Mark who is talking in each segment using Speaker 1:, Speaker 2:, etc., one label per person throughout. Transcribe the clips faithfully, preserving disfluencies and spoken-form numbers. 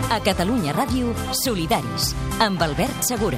Speaker 1: A Catalunya Ràdio, Solidaris, amb Albert Segura.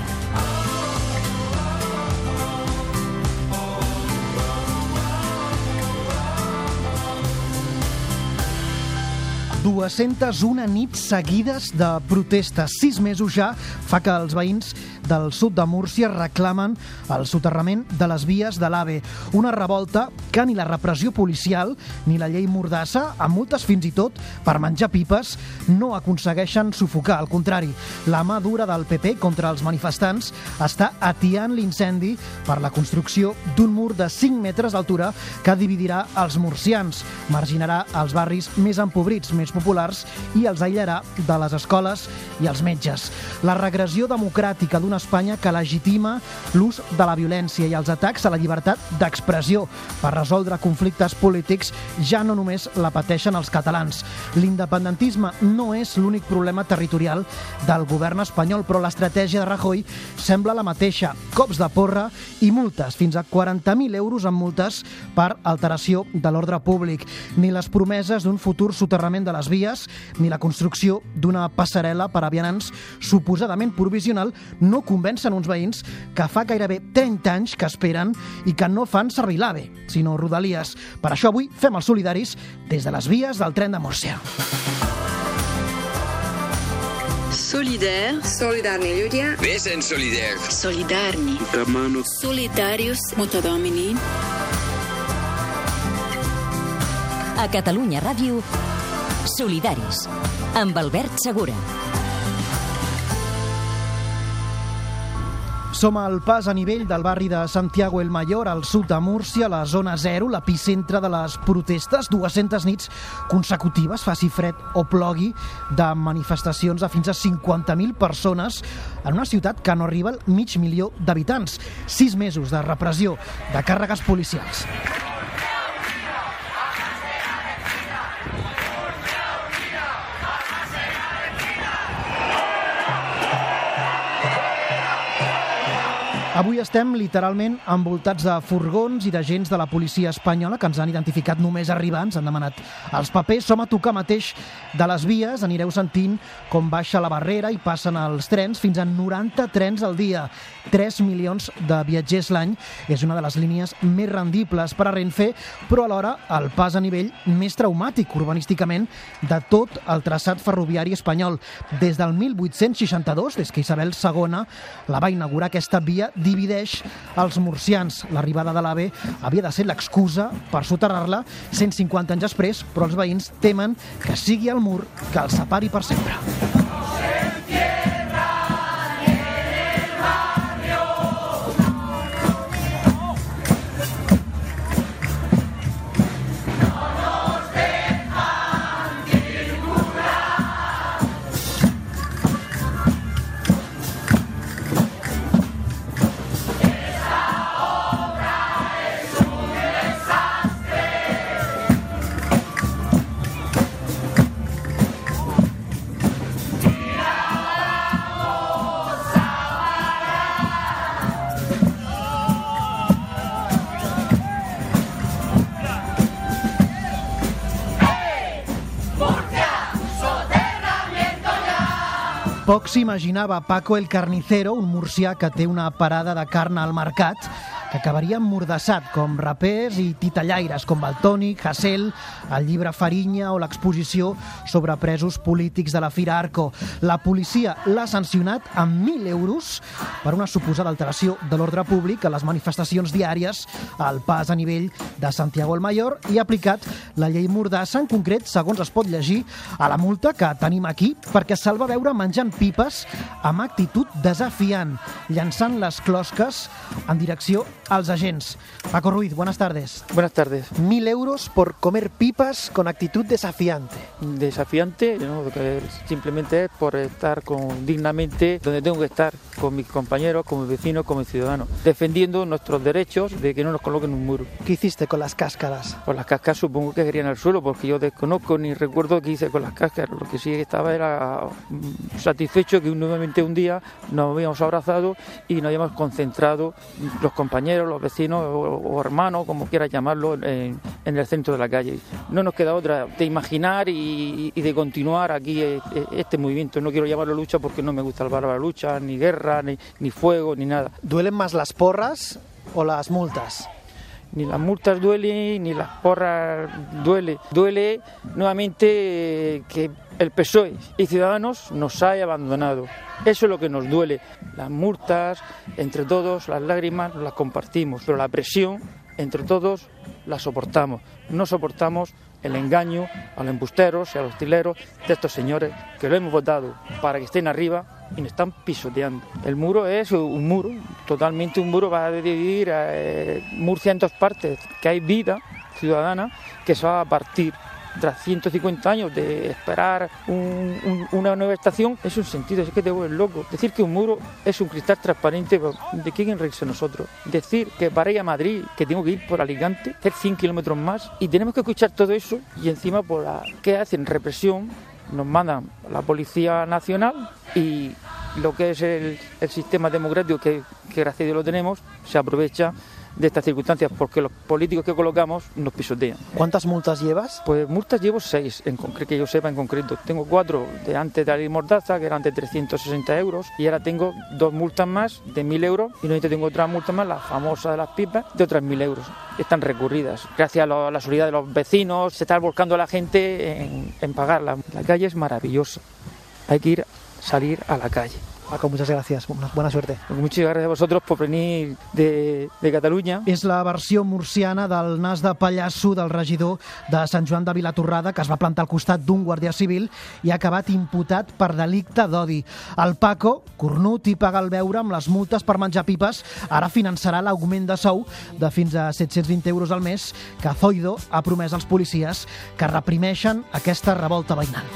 Speaker 2: dues-centes una nits seguides de protestes. Sis mesos ja fa que els veïns del sud de Múrcia reclamen el soterrament de les vies de l'AVE. Una revolta que ni la repressió policial ni la llei Mordassa, amb multes fins i tot per menjar pipes, no aconsegueixen sufocar. Al contrari, la mà dura del P P contra els manifestants està atiant l'incendi per la construcció d'un mur de cinc metres d'altura que dividirà els murcians, marginarà els barris més empobrits, més populars, i els aïllarà de les escoles i els metges. La regressió democràtica d'una Espanya que legitima l'ús de la violència i els atacs a la llibertat d'expressió per resoldre conflictes polítics ja no només la pateixen els catalans. L'independentisme no és l'únic problema territorial del govern espanyol, però l'estratègia de Rajoy sembla la mateixa. Cops de porra i multes, fins a quaranta mil euros en multes per alteració de l'ordre públic. Ni les promeses d'un futur soterrament de les vies, ni la construcció d'una passarel·la per a vianants suposadament provisional no convencen uns veïns que fa gairebé trenta anys que esperen i que no fan servir l'AVE, sinó Rodalies. Per això avui fem els solidaris des de les vies del tren de Múrcia.
Speaker 3: Solidaire.
Speaker 4: Solidarni ľudia.
Speaker 5: Vesen solidaire.
Speaker 3: Solidarni. Solidarius multidomini.
Speaker 1: A Catalunya Ràdio, Solidaris, amb Albert Segura.
Speaker 2: Som al pas a nivell del barri de Santiago el Mayor, al sud de Múrcia, la zona zero, l'epicentre de les protestes. dues-centes nits consecutives, faci fred o plogui, de manifestacions de fins a cinquanta mil persones en una ciutat que no arriba al mig milió d'habitants. Sis mesos de repressió, de càrregues policials. Avui estem literalment envoltats de furgons i d'agents de la policia espanyola que ens han identificat només arribar, ens han demanat els papers. Som a tocar mateix de les vies, anireu sentint com baixa la barrera i passen els trens, fins a noranta trens al dia. tres milions de viatgers l'any. És una de les línies més rendibles per a Renfe, però alhora el pas a nivell més traumàtic urbanísticament de tot el traçat ferroviari espanyol. Des del mil vuit-cents seixanta-dos, des que Isabel segona la va inaugurar, aquesta via divideix els murcians. L'arribada de l'AVE havia de ser l'excusa per soterrar-la cent cinquanta anys després, però els veïns temen que sigui el mur que els separi per sempre. Poc s'imaginava Paco el Carnicero, un murcià que té una parada de carn al mercat, que acabaria emmordassat, com rapers i titellaires com Valtònic, Hasél, el llibre Farinya o l'exposició sobre presos polítics de la Fira Arco. La policia l'ha sancionat amb mil euros per una suposada alteració de l'ordre públic a les manifestacions diàries al pas a nivell de Santiago el Mayor i ha aplicat la llei Mordassa, en concret, segons es pot llegir a la multa que tenim aquí, perquè se'l va veure menjant pipes amb actitud desafiant, llançant les closques en direcció als agents. Paco Ruiz, buenas tardes.
Speaker 6: Buenas tardes.
Speaker 2: Mil euros por comer pipas con actitud desafiante.
Speaker 6: Desafiante, ¿no? Que simplemente es por estar con, dignamente donde tengo que estar, con mis compañeros, con mis vecinos, con mis ciudadanos, defendiendo nuestros derechos de que no nos coloquen un muro.
Speaker 2: ¿Qué hiciste con las cáscaras?
Speaker 6: Pues las cáscaras supongo que querían al suelo, porque yo desconozco ni recuerdo qué hice con las cáscaras. Lo que sí estaba era satisfecho que nuevamente un día nos habíamos abrazado y nos habíamos concentrado los compañeros compañeros, los vecinos o, o hermanos, como quieras llamarlo, en, en el centro de la calle. No nos queda otra de imaginar y, y de continuar aquí este movimiento. No quiero llamarlo lucha porque no me gusta la palabra lucha, ni guerra, ni, ni fuego, ni nada.
Speaker 2: ¿Duelen más las porras o las multas?
Speaker 6: Ni las multas duelen, ni las porras duele. Duele nuevamente que el P S O E y Ciudadanos nos haya abandonado. Eso es lo que nos duele. Las multas, entre todos, las lágrimas, las compartimos, pero la presión, entre todos, la soportamos. No soportamos el engaño a los embusteros y a los tileros de estos señores que lo hemos votado para que estén arriba y nos están pisoteando. El muro es un muro, totalmente un muro, va a dividir eh, Murcia en dos partes, que hay vida ciudadana que se va a partir. Tras ciento cincuenta años de esperar un, un, una nueva estación, es un sentido, es que te vuelves loco. Decir que un muro es un cristal transparente, ¿de quién reírse nosotros? Decir que para ir a Madrid, que tengo que ir por Alicante, hacer cien kilómetros más, y tenemos que escuchar todo eso, y encima, por la, ¿qué hacen? Represión, nos mandan la Policía Nacional, y lo que es el, el sistema democrático, que, que gracias a Dios lo tenemos, se aprovecha de estas circunstancias porque los políticos que colocamos nos pisotean.
Speaker 2: ¿Cuántas multas llevas?
Speaker 6: Pues multas llevo seis, en concreto, que yo sepa en concreto. Tengo cuatro de antes de la ley Mordaza, que eran de trescientos sesenta euros, y ahora tengo dos multas más de mil euros, y no tengo otra multa más, la famosa de las pipas, de otras mil euros. Están recurridas. Gracias a, lo, a la solidaridad de los vecinos, se está volcando la gente en, en pagarla. La calle es maravillosa. Hay que ir, salir a la calle.
Speaker 2: Paco, muchas gracias. Buena suerte.
Speaker 6: Muchas gracias a vosotros por venir de, de Catalunya.
Speaker 2: És la versió murciana del nas de pallasso del regidor de Sant Joan de Vilatorrada, que es va plantar al costat d'un guàrdia civil i ha acabat imputat per delicte d'odi. El Paco, cornut i paga el beure amb les multes per menjar pipes, ara finançarà l'augment de sou de fins a set-cents vint euros al mes que Zoido ha promès als policies que reprimeixen aquesta revolta veïnal.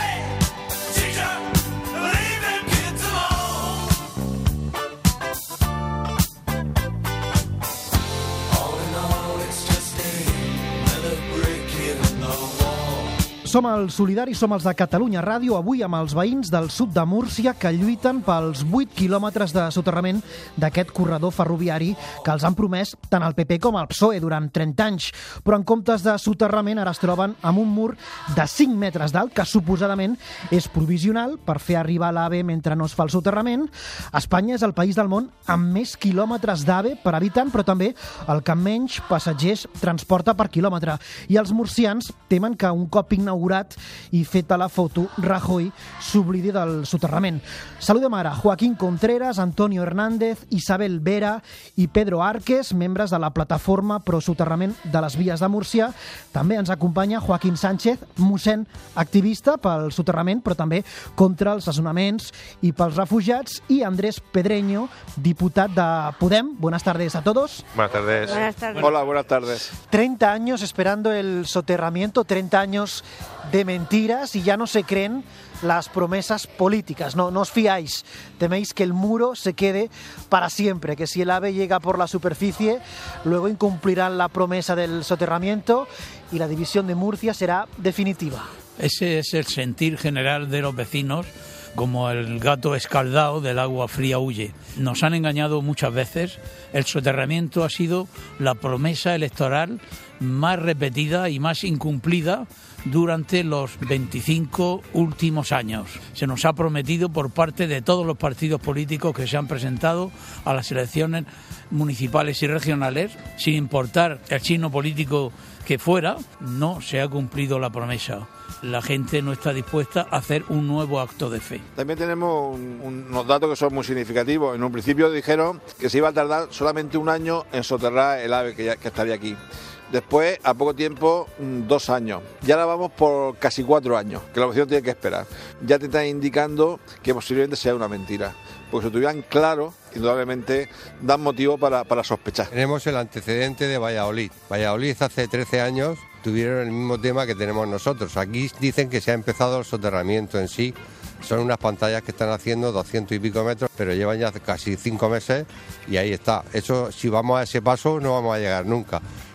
Speaker 2: Som els solidaris, som els de Catalunya Ràdio, avui amb els veïns del sud de Múrcia que lluiten pels vuit quilòmetres de soterrament d'aquest corredor ferroviari que els han promès tant el P P com el P S O E durant trenta anys. Però en comptes de soterrament ara es troben amb un mur de cinc metres d'alt que suposadament és provisional per fer arribar l'AVE mentre no es fa el soterrament. Espanya és el país del món amb més quilòmetres d'AVE per habitant, però també el que menys passatgers transporta per quilòmetre. I els murcians temen que un cop inaugurat i feta la foto, Rajoy s'oblidi del soterrament. Saludem ara Joaquín Contreras, Antonio Hernández, Isabel Vera i Pedro Arques, membres de la plataforma pro soterrament de les vies de Múrcia. També ens acompanya Joaquín Sánchez, mossèn activista pel soterrament, però també contra els desnonaments i pels refugiats, i Andrés Pedreño, diputat de Podem. Buenas tardes a todos.
Speaker 4: Buenas tardes.
Speaker 5: Buenas tardes.
Speaker 4: Hola, buenas tardes.
Speaker 2: treinta años esperando el soterramiento, treinta años de mentiras y ya no se creen las promesas políticas. No, no os fiáis, teméis que el muro se quede para siempre, que si el AVE llega por la superficie, luego incumplirán la promesa del soterramiento y la división de Murcia será definitiva.
Speaker 7: Ese es el sentir general de los vecinos, como el gato escaldado del agua fría huye. Nos han engañado muchas veces. El soterramiento ha sido la promesa electoral más repetida y más incumplida durante los veinticinco últimos años. Se nos ha prometido por parte de todos los partidos políticos que se han presentado a las elecciones municipales y regionales, sin importar el signo político que fuera, no se ha cumplido la promesa. La gente no está dispuesta a hacer un nuevo acto de fe.
Speaker 4: También tenemos un, un, unos datos que son muy significativos. En un principio dijeron que se iba a tardar solamente un año en soterrar el AVE que, ya, que estaría aquí. Después, a poco tiempo, dos años. Y ahora vamos por casi cuatro años, que la oposición tiene que esperar. Ya te están indicando que posiblemente sea una mentira. Porque si lo tuvieran claro, indudablemente dan motivo para, para sospechar.
Speaker 8: Tenemos el antecedente de Valladolid. Valladolid hace trece años tuvieron el mismo tema que tenemos nosotros. Aquí dicen que se ha empezado el soterramiento en sí. Son unas pantallas que están haciendo doscientos y pico metros, pero llevan ya casi cinco meses y ahí está. Eso, si vamos a ese paso, no vamos a llegar nunca.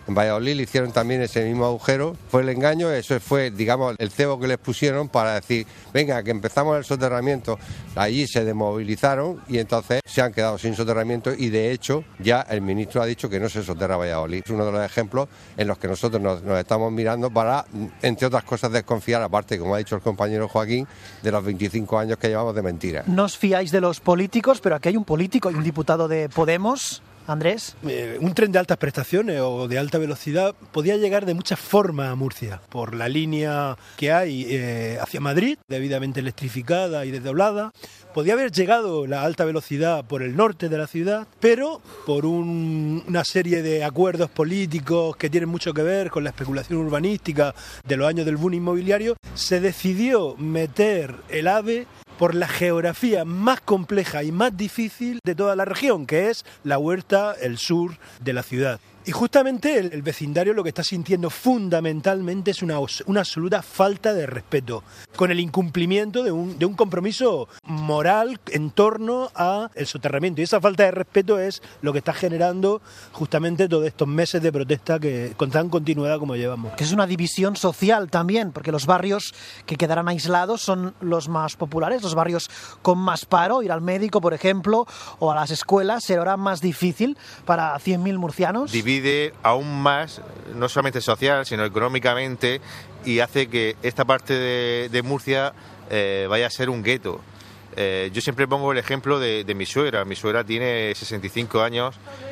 Speaker 8: En Valladolid le hicieron también ese mismo agujero, fue el engaño, eso fue, digamos, el cebo que les pusieron para decir, venga, que empezamos el soterramiento. Allí se desmovilizaron y entonces se han quedado sin soterramiento y de hecho ya el ministro ha dicho que no se soterra Valladolid. Es uno de los ejemplos en los que nosotros nos, nos estamos mirando para, entre otras cosas, desconfiar, aparte, como ha dicho el compañero Joaquín, de los veinticinco años que llevamos de mentira.
Speaker 2: No os fiáis de los políticos, pero aquí hay un político y un diputado de Podemos. Andrés.
Speaker 5: Eh, un tren de altas prestaciones o de alta velocidad podía llegar de muchas formas a Murcia, por la línea que hay eh, hacia Madrid, debidamente electrificada y desdoblada. Podía haber llegado la alta velocidad por el norte de la ciudad, pero por un, una serie de acuerdos políticos que tienen mucho que ver con la especulación urbanística de los años del boom inmobiliario, se decidió meter el AVE por la geografía más compleja y más difícil de toda la región, que es la huerta, el sur de la ciudad. Y justamente el, el vecindario lo que está sintiendo fundamentalmente es una, una absoluta falta de respeto, con el incumplimiento de un, de un compromiso moral en torno al soterramiento. Y esa falta de respeto es lo que está generando justamente todos estos meses de protesta que con tan continuidad como llevamos.
Speaker 2: Que es una división social también, porque los barrios que quedarán aislados son los más populares, los barrios con más paro. Ir al médico, por ejemplo, o a las escuelas será más difícil para cien mil murcianos.
Speaker 9: Divide aún más, no solamente social, sino económicamente, y hace que esta parte de, de Murcia eh, vaya a ser un gueto. Eh, yo siempre pongo el ejemplo de, de mi suegra. Mi suegra tiene sesenta y cinco años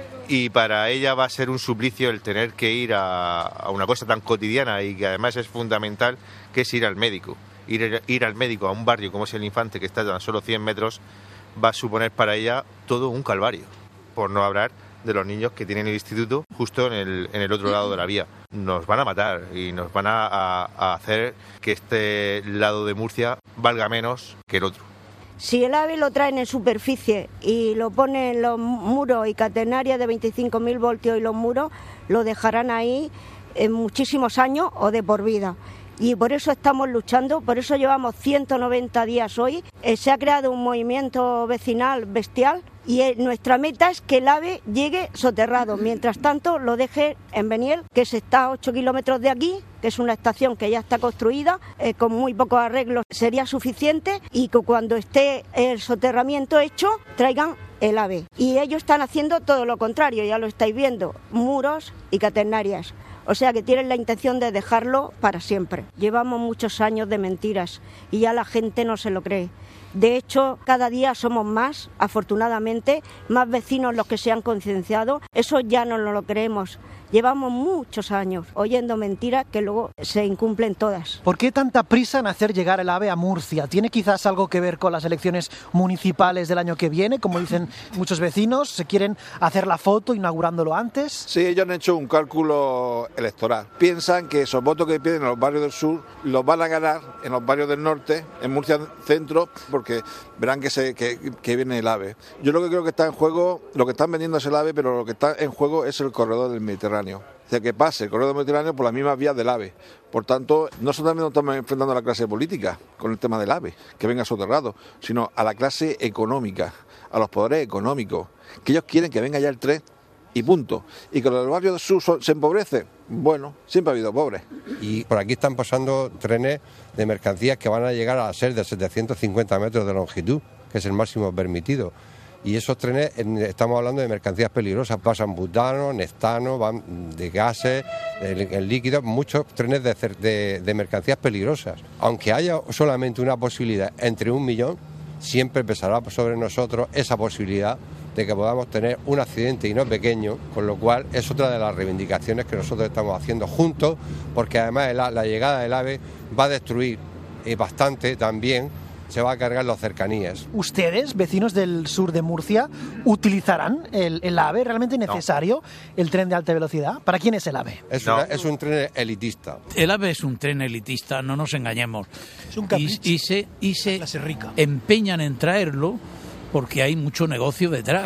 Speaker 9: y para ella va a ser un suplicio el tener que ir a, a una cosa tan cotidiana y que además es fundamental, que es ir al médico. Ir, ir al médico a un barrio como es el Infante, que está a tan solo cien metros, va a suponer para ella todo un calvario, por no hablar de los niños que tienen el instituto justo en el, en el otro lado de la vía. Nos van a matar y nos van a, a, a hacer que este lado de Murcia valga menos que el otro.
Speaker 10: Si el AVE lo traen en superficie y lo ponen en los muros y catenarias de veinticinco mil voltios y los muros, lo dejarán ahí en muchísimos años o de por vida. Y por eso estamos luchando, por eso llevamos ciento noventa días hoy. Eh, se ha creado un movimiento vecinal bestial y eh, nuestra meta es que el AVE llegue soterrado. Mientras tanto, lo deje en Beniel, que se está a ocho kilómetros de aquí, que es una estación que ya está construida, eh, con muy pocos arreglos sería suficiente, y que cuando esté el soterramiento hecho, traigan el AVE. Y ellos están haciendo todo lo contrario, ya lo estáis viendo, muros y catenarias. O sea que tienen la intención de dejarlo para siempre. Llevamos muchos años de mentiras y ya la gente no se lo cree. De hecho, cada día somos más, afortunadamente, más vecinos los que se han concienciado. Eso ya no nos lo creemos. Llevamos muchos años oyendo mentiras que luego se incumplen todas.
Speaker 2: ¿Por qué tanta prisa en hacer llegar el AVE a Murcia? ¿Tiene quizás algo que ver con las elecciones municipales del año que viene? Como dicen muchos vecinos, ¿se quieren hacer la foto inaugurándolo antes?
Speaker 4: Sí, ellos han hecho un cálculo electoral. Piensan que esos votos que piden en los barrios del sur los van a ganar en los barrios del norte, en Murcia Centro, porque verán que, se, que, que viene el AVE. Yo lo que creo que está en juego, lo que están vendiendo es el AVE, pero lo que está en juego es el corredor del Mediterráneo. O sea, que pase el corredor del Mediterráneo por las mismas vías del AVE. Por tanto, no solamente nos estamos enfrentando a la clase política con el tema del AVE, que venga soterrado, sino a la clase económica, a los poderes económicos, que ellos quieren que venga ya el tren y punto. Y que los barrios del sur son, se empobrecen. Bueno, siempre ha habido pobres.
Speaker 8: Y por aquí están pasando trenes de mercancías que van a llegar a ser de setecientos cincuenta metros de longitud, que es el máximo permitido. Y esos trenes, estamos hablando de mercancías peligrosas, pasan butano, nextano, van de gases, en líquidos, muchos trenes de, de, de mercancías peligrosas. Aunque haya solamente una posibilidad entre un millón, siempre pesará sobre nosotros esa posibilidad de que podamos tener un accidente y no pequeño, con lo cual es otra de las reivindicaciones que nosotros estamos haciendo juntos, porque además la, la llegada del AVE va a destruir eh, bastante también, se va a cargar las cercanías.
Speaker 2: ¿Ustedes, vecinos del sur de Murcia, utilizarán el, el AVE? ¿Realmente necesario no. el tren de alta velocidad? ¿Para quién es el AVE?
Speaker 8: Es, no. una, es un tren elitista.
Speaker 7: El AVE es un tren elitista, no nos engañemos.
Speaker 5: Es un capricho.
Speaker 7: Y, y se, y se empeñan en traerlo porque hay mucho negocio detrás.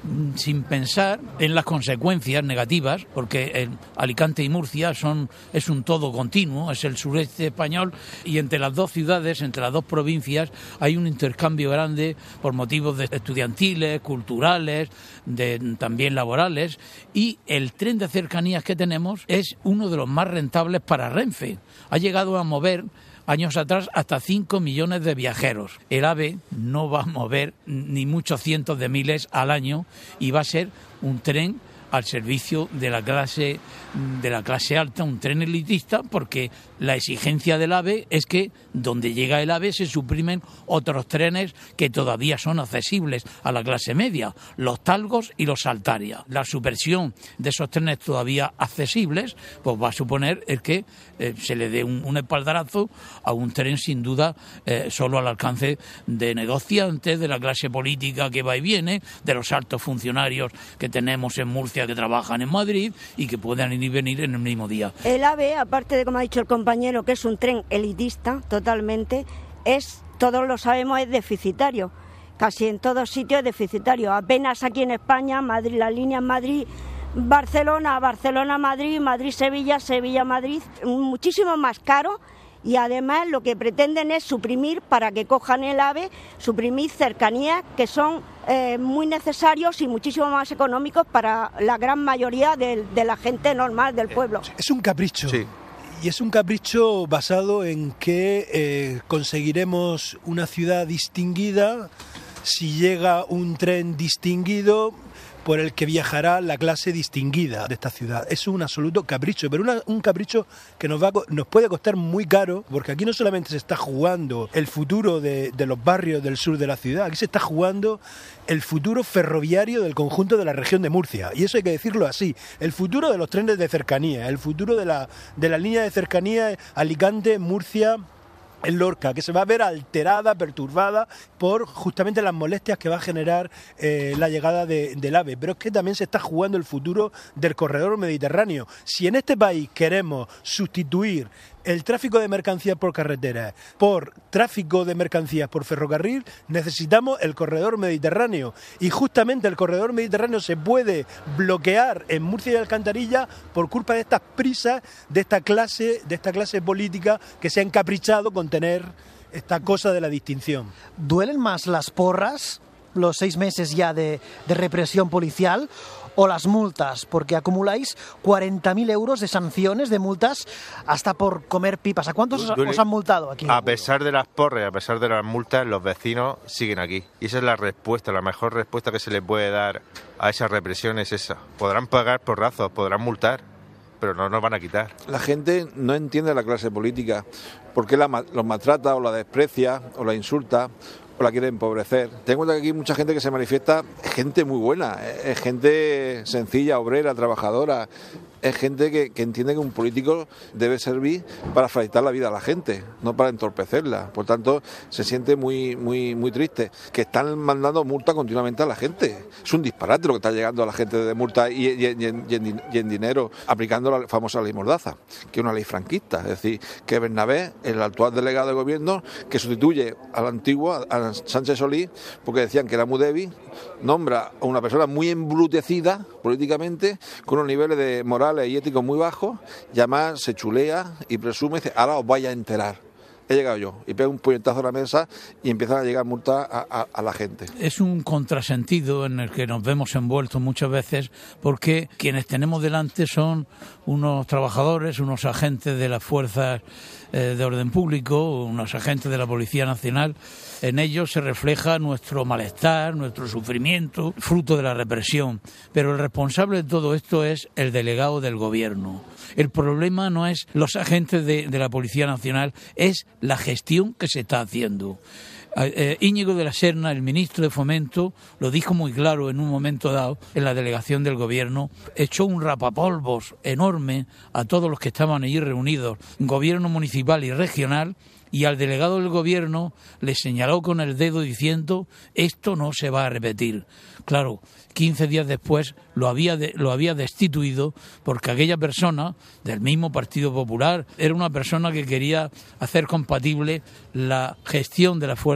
Speaker 7: sin pensar en las consecuencias negativas, porque el Alicante y Murcia son es un todo continuo, es el sureste español, y entre las dos ciudades, entre las dos provincias, hay un intercambio grande por motivos de estudiantiles, culturales, de, también laborales, y el tren de cercanías que tenemos es uno de los más rentables para Renfe. Ha llegado a mover años atrás hasta cinco millones de viajeros. El AVE no va a mover ni muchos cientos de miles al año y va a ser un tren al servicio de la clase de la clase alta, un tren elitista, porque la exigencia del AVE es que donde llega el AVE se suprimen otros trenes que todavía son accesibles a la clase media, los Talgos y los Saltaria. La supresión de esos trenes todavía accesibles pues va a suponer el que eh, se le dé un, un espaldarazo a un tren sin duda eh, solo al alcance de negociantes, de la clase política que va y viene, de los altos funcionarios que tenemos en Murcia que trabajan en Madrid y que puedan ir y venir en el mismo día.
Speaker 10: El AVE, aparte de, como ha dicho el compañero, que es un tren elitista totalmente, es, todos lo sabemos, es deficitario. Casi en todos sitios es deficitario. Apenas aquí en España, Madrid, la línea Madrid, Barcelona, Barcelona, Madrid, Madrid, Sevilla, Sevilla, Madrid, muchísimo más caro. Y además lo que pretenden es suprimir, para que cojan el AVE, suprimir cercanías que son eh, muy necesarios y muchísimo más económicos para la gran mayoría de, de la gente normal del pueblo.
Speaker 5: Es un capricho.
Speaker 9: Sí.
Speaker 5: Y es un capricho basado en que eh, conseguiremos una ciudad distinguida si llega un tren distinguido por el que viajará la clase distinguida de esta ciudad. Es un absoluto capricho, pero una, un capricho que nos, va a, nos puede costar muy caro, porque aquí no solamente se está jugando el futuro de, de los barrios del sur de la ciudad, aquí se está jugando el futuro ferroviario del conjunto de la región de Murcia, y eso hay que decirlo así, el futuro de los trenes de cercanía, el futuro de la, de la línea de cercanía Alicante, Murcia, en Lorca, que se va a ver alterada, perturbada por justamente las molestias que va a generar eh, la llegada de, del AVE. Pero es que también se está jugando el futuro del corredor mediterráneo. Si en este país queremos sustituir el tráfico de mercancías por carretera por tráfico de mercancías por ferrocarril, necesitamos el corredor mediterráneo. Y justamente el corredor mediterráneo se puede bloquear en Murcia y Alcantarilla por culpa de estas prisas, de esta clase, de esta clase política que se ha encaprichado con tener esta cosa de la distinción.
Speaker 2: ¿Duelen más las porras, los seis meses ya de, de represión policial, o las multas? Porque acumuláis cuarenta mil euros de sanciones, de multas, hasta por comer pipas. ¿A cuántos os, os han multado aquí?
Speaker 9: A pesar de las porras, a pesar de las multas, los vecinos siguen aquí. Y esa es la respuesta, la mejor respuesta que se le puede dar a esa represión es esa. Podrán pagar porrazos, podrán multar, pero no nos van a quitar.
Speaker 4: La gente no entiende la clase política, porque la, los maltrata o la desprecia o la insulta o la quiere empobrecer. Ten en cuenta que aquí hay mucha gente que se manifiesta, es gente muy buena, es gente sencilla, obrera, trabajadora, es gente que, que entiende que un político debe servir para facilitar la vida a la gente, no para entorpecerla. Por tanto, se siente muy muy muy triste que están mandando multa continuamente a la gente. Es un disparate lo que está llegando a la gente de multa y, y, y, en, y, en, y en dinero, aplicando la famosa ley Mordaza, que es una ley franquista. Es decir, que Bernabé, el actual delegado de gobierno, que sustituye al antiguo, a Sánchez Solís, porque decían que era muy débil, nombra a una persona muy embrutecida políticamente, con unos niveles de morales y éticos muy bajos, y además se chulea y presume, dice, ahora os vais a enterar. He llegado yo, y pega un puñetazo a la mesa y empiezan a llegar multas a, a, a la gente.
Speaker 7: Es un contrasentido en el que nos vemos envueltos muchas veces, porque quienes tenemos delante son unos trabajadores, unos agentes de las fuerzas eh, de orden público, unos agentes de la Policía Nacional. En ellos se refleja nuestro malestar, nuestro sufrimiento, fruto de la represión. Pero el responsable de todo esto es el delegado del gobierno. El problema no es los agentes de, de la Policía Nacional, es la gestión que se está haciendo. Eh, Íñigo de la Serna, el ministro de Fomento, lo dijo muy claro en un momento dado en la delegación del gobierno, echó un rapapolvos enorme a todos los que estaban allí reunidos, gobierno municipal y regional, y al delegado del gobierno le señaló con el dedo diciendo, esto no se va a repetir. Claro, quince días después lo había, de, lo había destituido porque aquella persona del mismo Partido Popular era una persona que quería hacer compatible la gestión de las fuerzas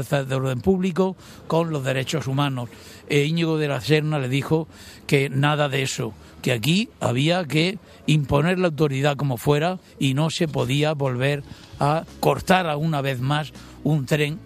Speaker 7: fuerzas de orden público con los derechos humanos. E Íñigo de la Serna le dijo que nada de eso, que aquí había que imponer la autoridad como fuera y no se podía volver a cortar a una vez más un tren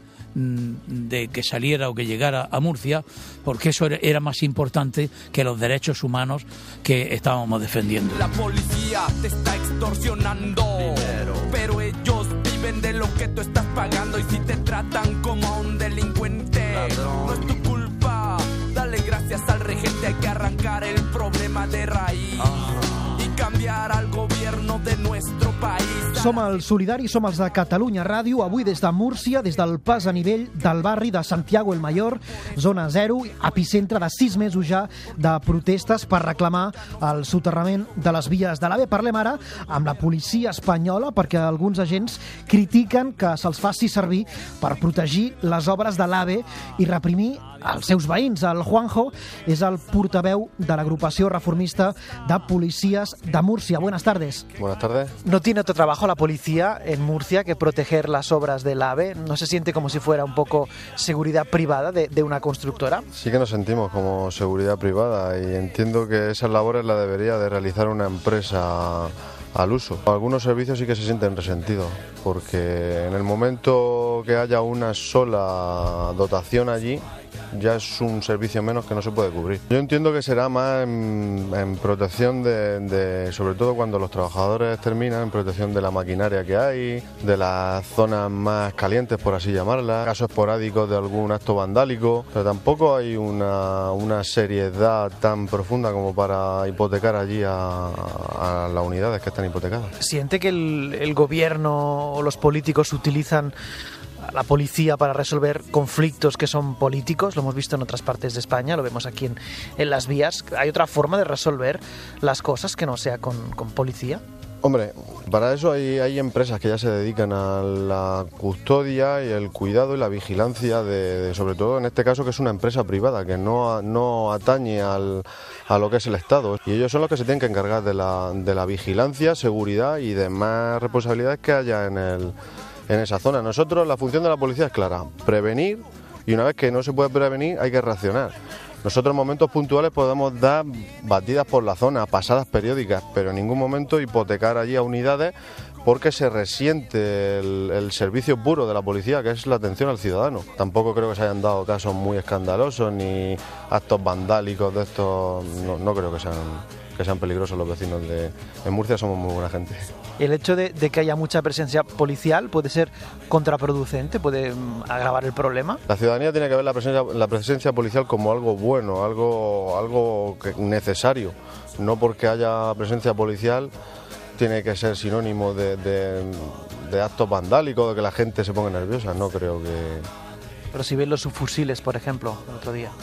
Speaker 7: de que saliera o que llegara a Murcia, porque eso era más importante que los derechos humanos que estábamos defendiendo.
Speaker 11: La policía te está extorsionando dinero, pero ellos viven de lo que tú estás pagando, y si te tratan como a un delincuente, ladrón, no es tu culpa. Dale gracias al regente, hay que arrancar el problema de raïs ah. y cambiar al gobierno de nuestro país.
Speaker 2: Som els Solidaris, som els de Catalunya Ràdio, avui des de Múrcia, des del pas a nivell del barri de Santiago el Mayor, zona zero, epicentre de sis mesos ja de protestes per reclamar el soterrament de les vies de l'AVE. Parlem ara amb la policia espanyola, perquè alguns agents critiquen que se'ls faci servir per protegir les obres de l'AVE i reprimir els seus veïns. El Juanjo és el portaveu de l'agrupació reformista de policies de Múrcia. Buenas tardes.
Speaker 12: Buenas tardes.
Speaker 2: ¿No tiene otro trabajo la policía en Murcia que proteger las obras del AVE? ¿No se siente como si fuera un poco seguridad privada de, de una constructora?
Speaker 12: Sí que nos sentimos como seguridad privada y entiendo que esas labores las debería de realizar una empresa al uso. Algunos servicios sí que se sienten resentidos, porque en el momento que haya una sola dotación allí, ya es un servicio menos que no se puede cubrir. Yo entiendo que será más en, en protección de, de, sobre todo cuando los trabajadores terminan, en protección de la maquinaria que hay, de las zonas más calientes, por así llamarlas, casos esporádicos de algún acto vandálico, pero tampoco hay una, una seriedad tan profunda como para hipotecar allí a, a las unidades que están hipotecadas.
Speaker 2: ¿Siente que el, el gobierno o los políticos utilizan a la policía para resolver conflictos que son políticos? Lo hemos visto en otras partes de España, lo vemos aquí en, en las vías. ¿Hay otra forma de resolver las cosas que no sea con, con policía?
Speaker 12: Hombre, para eso hay, hay empresas que ya se dedican a la custodia y el cuidado y la vigilancia de, de sobre todo en este caso que es una empresa privada que no, no atañe al, a lo que es el Estado, y ellos son los que se tienen que encargar de la, de la vigilancia, seguridad y demás responsabilidades que haya en el en esa zona. Nosotros, la función de la policía es clara: prevenir, y una vez que no se puede prevenir hay que reaccionar. Nosotros en momentos puntuales podemos dar batidas por la zona, pasadas periódicas, pero en ningún momento hipotecar allí a unidades, porque se resiente el, el servicio puro de la policía, que es la atención al ciudadano. Tampoco creo que se hayan dado casos muy escandalosos ni actos vandálicos de estos. No, no creo que sean, que sean peligrosos los vecinos de... En Murcia somos muy buena gente.
Speaker 2: ¿El hecho de, de que haya mucha presencia policial puede ser contraproducente, puede agravar el problema?
Speaker 12: La ciudadanía tiene que ver la presencia, la presencia policial como algo bueno, algo, algo que, necesario. No porque haya presencia policial tiene que ser sinónimo de, de, de actos vandálicos, de que la gente se ponga nerviosa. No creo que...
Speaker 2: Pero si ven los subfusiles, por ejemplo, el otro día.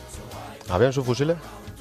Speaker 12: ¿Habían subfusiles?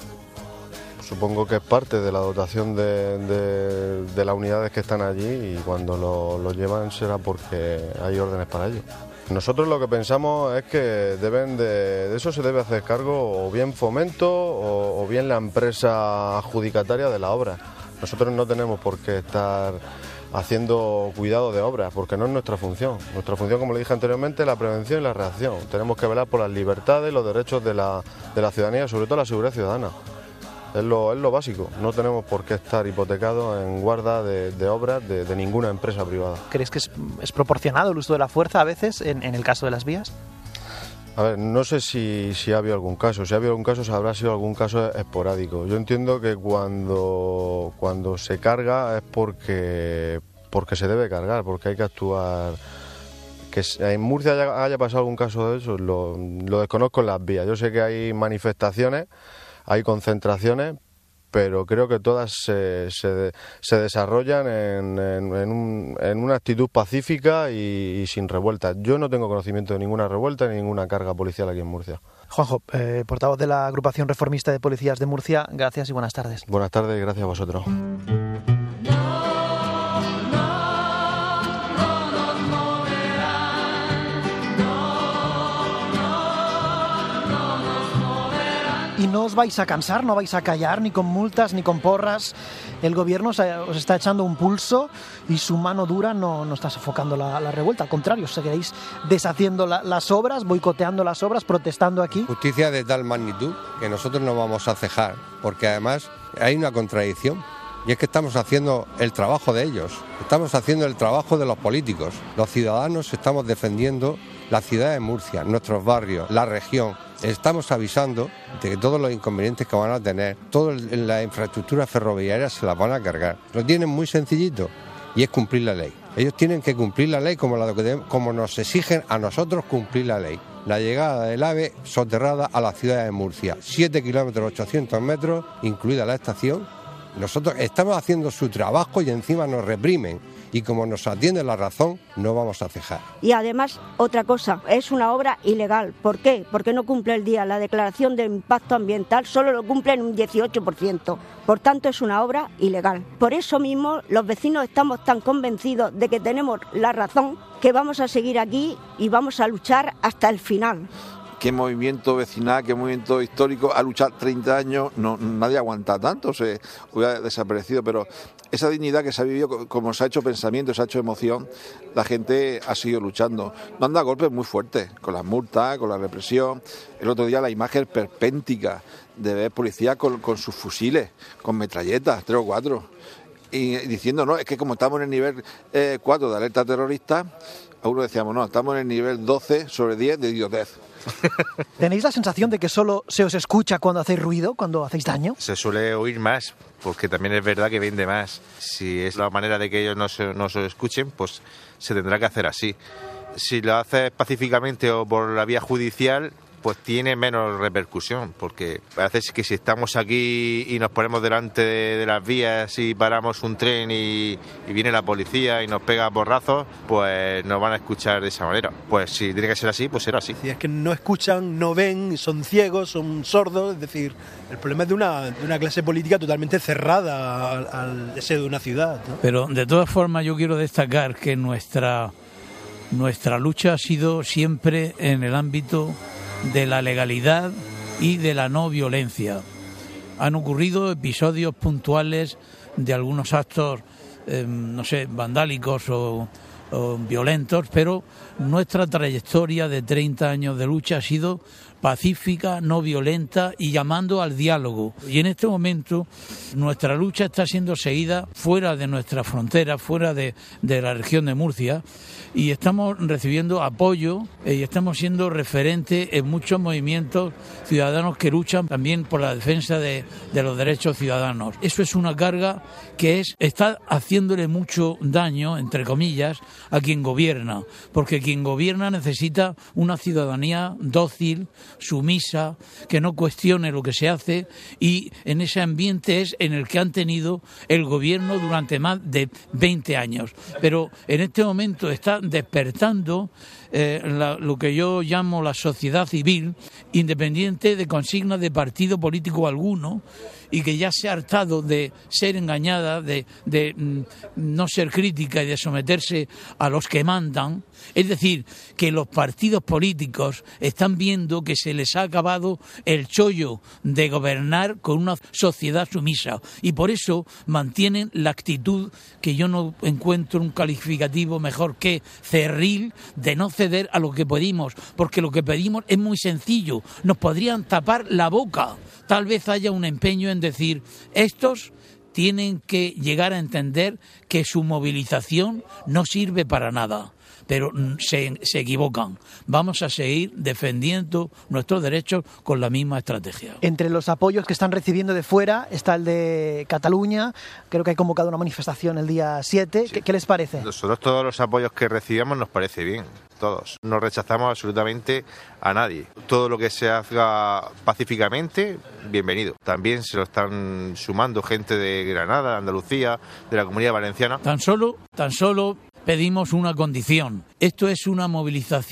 Speaker 12: Supongo que es parte de la dotación de, de, de las unidades que están allí, y cuando lo, lo llevan será porque hay órdenes para ello. Nosotros lo que pensamos es que deben de, de eso se debe hacer cargo o bien Fomento o, o bien la empresa adjudicataria de la obra. Nosotros no tenemos por qué estar haciendo cuidado de obras, porque no es nuestra función. Nuestra función, como le dije anteriormente, es la prevención y la reacción. Tenemos que velar por las libertades y los derechos de la, de la ciudadanía, sobre todo la seguridad ciudadana. Es lo, es lo básico. No tenemos por qué estar hipotecados en guarda de, de obras de, de ninguna empresa privada.
Speaker 2: ¿Crees que es, es proporcionado el uso de la fuerza a veces en, en el caso de las vías?
Speaker 12: A ver, no sé si, si ha habido algún caso. Si ha habido algún caso, se habrá sido algún caso esporádico. Yo entiendo que cuando, cuando se carga es porque, porque se debe cargar, porque hay que actuar. Que en Murcia haya, haya pasado algún caso de eso, lo, lo desconozco en las vías. Yo sé que hay manifestaciones, hay concentraciones, pero creo que todas se, se, se desarrollan en, en, en, un, en una actitud pacífica y, y sin revueltas. Yo no tengo conocimiento de ninguna revuelta ni ninguna carga policial aquí en Murcia.
Speaker 2: Juanjo, eh, portavoz de la agrupación reformista de policías de Murcia, gracias y buenas tardes.
Speaker 12: Buenas tardes y gracias a vosotros.
Speaker 2: I no os vais a cansar, no vais a callar, ni con multas, ni con porras. El gobierno os está echando un pulso y su mano dura no, no está sofocando la, la revuelta. Al contrario, seguiréis deshaciendo la, las obras, boicoteando las obras, protestando aquí.
Speaker 8: Justicia de tal magnitud que nosotros no vamos a cejar, porque además hay una contradicción. Y es que estamos haciendo el trabajo de ellos, estamos haciendo el trabajo de los políticos. Los ciudadanos estamos defendiendo la ciudad de Murcia, nuestros barrios, la región. Estamos avisando de que todos los inconvenientes que van a tener, toda la infraestructura ferroviaria se las van a cargar. Lo tienen muy sencillito y es cumplir la ley. Ellos tienen que cumplir la ley como, la, como nos exigen a nosotros cumplir la ley. La llegada del AVE soterrada a la ciudad de Murcia, siete kilómetros ochocientos metros, incluida la estación. Nosotros estamos haciendo su trabajo y encima nos reprimen. Y como nos atiende la razón, no vamos a cejar.
Speaker 10: Y además, otra cosa, es una obra ilegal. ¿Por qué? Porque no cumple el día. La declaración de impacto ambiental solo lo cumple en un dieciocho por ciento. Por tanto, es una obra ilegal. Por eso mismo, los vecinos estamos tan convencidos de que tenemos la razón, que vamos a seguir aquí y vamos a luchar hasta el final.
Speaker 4: Qué movimiento vecinal, qué movimiento histórico, ha luchado treinta años, no, nadie aguanta tanto, se hubiera desaparecido, pero esa dignidad que se ha vivido, como se ha hecho pensamiento, se ha hecho emoción, la gente ha seguido luchando. No han dado golpes muy fuertes, con las multas, con la represión. El otro día la imagen perpéntica de ver policías con, con sus fusiles, con metralletas, tres o cuatro, y diciendo, no, es que como estamos en el nivel eh, cuatro de alerta terrorista, a uno decíamos, no, estamos en el nivel doce sobre diez de idiotez.
Speaker 2: ¿Tenéis la sensación de que solo se os escucha cuando hacéis ruido, cuando hacéis daño?
Speaker 9: Se suele oír más, porque también es verdad que vende más. Si es la manera de que ellos no se, no se escuchen, pues se tendrá que hacer así. Si lo haces pacíficamente o por la vía judicial, pues tiene menos repercusión, porque parece que si estamos aquí y nos ponemos delante de, de las vías y paramos un tren y, y viene la policía y nos pega porrazos, pues nos van a escuchar de esa manera. Pues si tiene que ser así, pues será así.
Speaker 5: Si es que no escuchan, no ven, son ciegos, son sordos, es decir, el problema es de una, de una clase política totalmente cerrada al, al deseo de una ciudad, ¿no?
Speaker 7: Pero de todas formas yo quiero destacar que nuestra, nuestra lucha ha sido siempre en el ámbito de la legalidad y de la no violencia. Han ocurrido episodios puntuales de algunos actos, eh, no sé, vandálicos o, o violentos, pero nuestra trayectoria de treinta años de lucha ha sido pacífica, no violenta y llamando al diálogo. Y en este momento nuestra lucha está siendo seguida fuera de nuestra frontera, fuera de, de la región de Murcia, y estamos recibiendo apoyo eh, y estamos siendo referentes en muchos movimientos ciudadanos que luchan también por la defensa de, de los derechos ciudadanos. Eso es una carga que es está haciéndole mucho daño, entre comillas, a quien gobierna, porque quien gobierna necesita una ciudadanía dócil, sumisa, que no cuestione lo que se hace, y en ese ambiente es en el que han tenido el gobierno durante más de veinte años. Pero en este momento está despertando eh, la, lo que yo llamo la sociedad civil, independiente de consignas de partido político alguno, y que ya se ha hartado de ser engañada, de, de mm, no ser crítica y de someterse a los que mandan. Es decir, que los partidos políticos están viendo que se les ha acabado el chollo de gobernar con una sociedad sumisa, y por eso mantienen la actitud que yo no encuentro un calificativo mejor que cerril, de no ceder a lo que pedimos, porque lo que pedimos es muy sencillo, nos podrían tapar la boca. Tal vez haya un empeño en decir, estos tienen que llegar a entender que su movilización no sirve para nada. Pero se, se equivocan. Vamos a seguir defendiendo nuestros derechos con la misma estrategia.
Speaker 2: Entre los apoyos que están recibiendo de fuera está el de Cataluña. Creo que hay convocado una manifestación el día siete. Sí. ¿Qué, ¿Qué les parece?
Speaker 9: Nosotros todos los apoyos que recibamos nos parece bien, todos. No rechazamos absolutamente a nadie. Todo lo que se haga pacíficamente, bienvenido. También se lo están sumando gente de Granada, de Andalucía, de la Comunidad Valenciana.
Speaker 7: Tan solo, tan solo... pedimos una condición. Esto es una movilización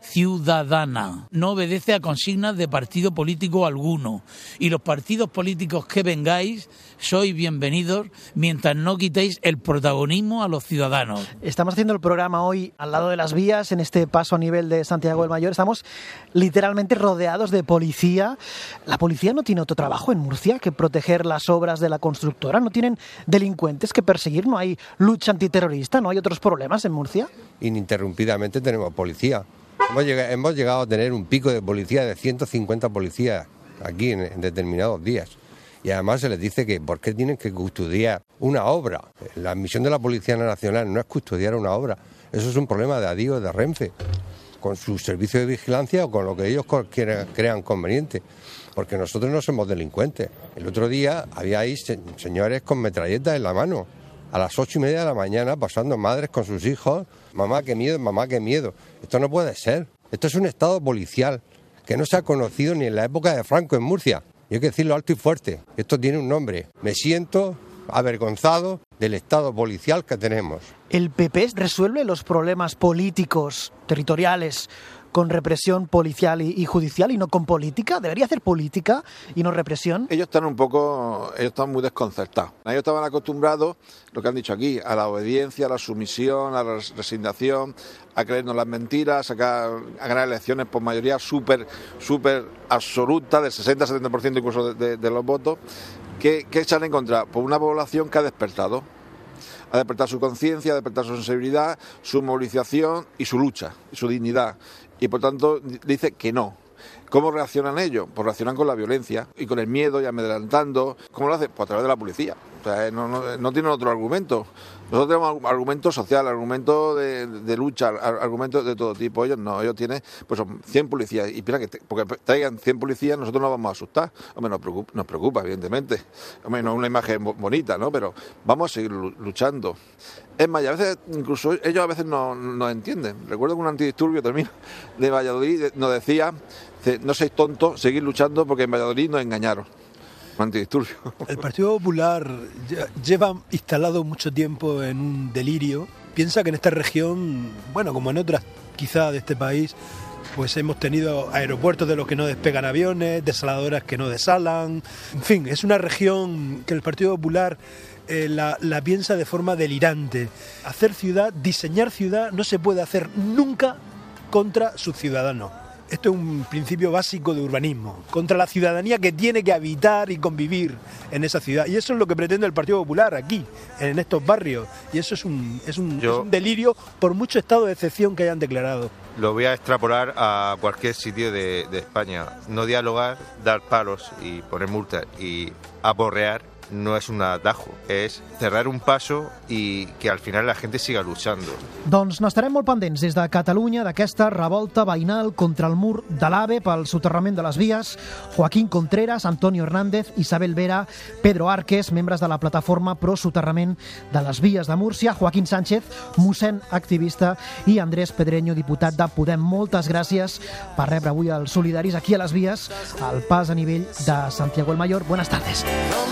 Speaker 7: ciudadana, no obedece a consignas de partido político alguno. Y los partidos políticos que vengáis, sois bienvenidos mientras no quitéis el protagonismo a los ciudadanos.
Speaker 2: Estamos haciendo el programa hoy al lado de las vías, en este paso a nivel de Santiago del Mayor. Estamos literalmente rodeados de policía. ¿La policía no tiene otro trabajo en Murcia que proteger las obras de la constructora? ¿No tienen delincuentes que perseguir? ¿No hay lucha antiterrorista? ¿No hay otros problemas en Murcia?
Speaker 8: Ininterrumpidamente tenemos policía. Hemos llegado, hemos llegado a tener un pico de policía de ciento cincuenta policías aquí en, en determinados días. Y además se les dice que ¿por qué tienen que custodiar una obra? La misión de la Policía Nacional no es custodiar una obra. Eso es un problema de Adif o de Renfe, con su servicio de vigilancia o con lo que ellos crean conveniente. Porque nosotros no somos delincuentes. El otro día había ahí señores con metralletas en la mano, a las ocho y media de la mañana, pasando madres con sus hijos. Mamá, qué miedo, mamá, qué miedo. Esto no puede ser. Esto es un estado policial que no se ha conocido ni en la época de Franco en Murcia. Y hay que decirlo alto y fuerte. Esto tiene un nombre. Me siento avergonzado del estado policial que tenemos.
Speaker 2: ¿El P P resuelve los problemas políticos, territoriales, con represión policial y, y judicial y no con política? ¿Debería hacer política y no represión?
Speaker 4: Ellos están un poco, ellos están muy desconcertados. Ellos estaban acostumbrados, lo que han dicho aquí, a la obediencia, a la sumisión, a la resignación, a creernos las mentiras, a, sacar, a ganar elecciones por mayoría súper, súper absoluta, del sesenta a setenta por ciento incluso de, de, de los votos. ¿Qué, qué se han encontrado? Pues una población que ha despertado. Ha despertado su conciencia, ha despertado su sensibilidad, su movilización y su lucha, y su dignidad. Y por tanto dice que no. ¿Cómo reaccionan ellos? Pues reaccionan con la violencia y con el miedo y amedrentando. ¿Cómo lo hacen? Pues a través de la policía. O sea, no, no, no tienen otro argumento. Nosotros tenemos argumentos sociales, argumentos de, de lucha, argumentos de todo tipo. Ellos no, ellos tienen pues son cien policías. Y mira que te, porque traigan cien policías, nosotros nos vamos a asustar. Hombre, nos preocupa, nos preocupa evidentemente. Hombre, no es una imagen bonita, ¿no? Pero vamos a seguir luchando. Es más, y a veces, incluso ellos a veces no nos entienden. Recuerdo que un antidisturbio también de Valladolid nos decía, no seáis tontos, seguid luchando porque en Valladolid nos engañaron. Antidisturbio.
Speaker 5: El Partido Popular lleva instalado mucho tiempo en un delirio. Piensa que en esta región, bueno, como en otras quizá de este país, pues hemos tenido aeropuertos de los que no despegan aviones, desaladoras que no desalan. En fin, es una región que el Partido Popular eh, la, la piensa de forma delirante. Hacer ciudad, diseñar ciudad, no se puede hacer nunca contra sus ciudadanos. Esto es un principio básico de urbanismo, contra la ciudadanía que tiene que habitar y convivir en esa ciudad. Y eso es lo que pretende el Partido Popular aquí, en estos barrios. Y eso es un, es un, Yo, es un delirio por mucho estado de excepción que hayan declarado.
Speaker 9: Lo voy a extrapolar a cualquier sitio de, de España. No dialogar, dar palos y poner multas y aporrear no es un atajo, és cerrar un paso i que al final la gente siga luchando.
Speaker 2: Doncs n'estarem molt pendents des de Catalunya d'aquesta revolta veïnal contra el mur de l'AVE pel soterrament de les vies. Joaquín Contreras, Antonio Hernández, Isabel Vera, Pedro Arques, membres de la plataforma pro soterrament de les vies de Múrcia, Joaquín Sánchez, mossèn activista, i Andrés Pedreño, diputat de Podem. Moltes gràcies per rebre avui els solidaris aquí a les vies, al pas a nivell de Santiago el Mayor. Buenas tardes.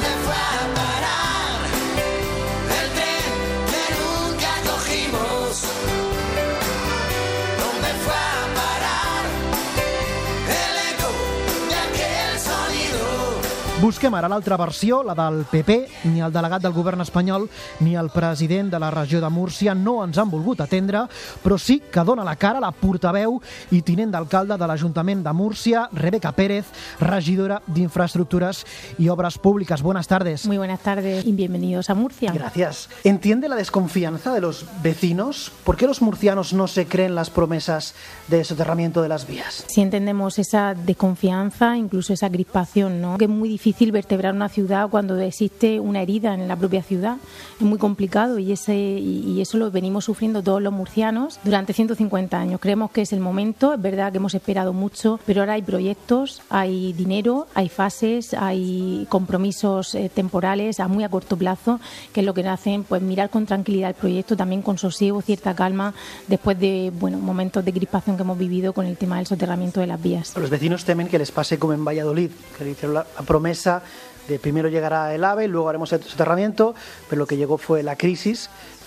Speaker 2: Busquem ara l'altra versió, la del P P. Ni el delegat del govern espanyol ni el president de la regió de Múrcia no ens han volgut atendre, però sí que dona la cara la portaveu i tinent d'alcalde de l'Ajuntament de Múrcia, Rebeca Pérez, regidora d'Infraestructuras y Obras Públicas. Buenas tardes.
Speaker 13: Muy buenas tardes y bienvenidos a Murcia.
Speaker 2: Gracias. ¿Entiende la desconfianza de los vecinos? ¿Por qué los murcianos no se creen las promesas de soterramiento de las vías?
Speaker 13: Sí entendemos esa desconfianza, incluso esa crispación, ¿no? Que es muy difícil difícil vertebrar una ciudad cuando existe una herida en la propia ciudad. Es muy complicado y, ese, y eso lo venimos sufriendo todos los murcianos durante ciento cincuenta años. Creemos que es el momento, es verdad que hemos esperado mucho, pero ahora hay proyectos, hay dinero, hay fases, hay compromisos eh, temporales a muy a corto plazo, que es lo que nos hacen pues, mirar con tranquilidad el proyecto, también con sosiego, cierta calma, después de bueno, momentos de crispación que hemos vivido con el tema del soterramiento de las vías.
Speaker 2: Los vecinos temen que les pase como en Valladolid, que le hicieron la promesa de primero llegará el AVE, luego haremos el soterramiento, pero lo que llegó fue la crisis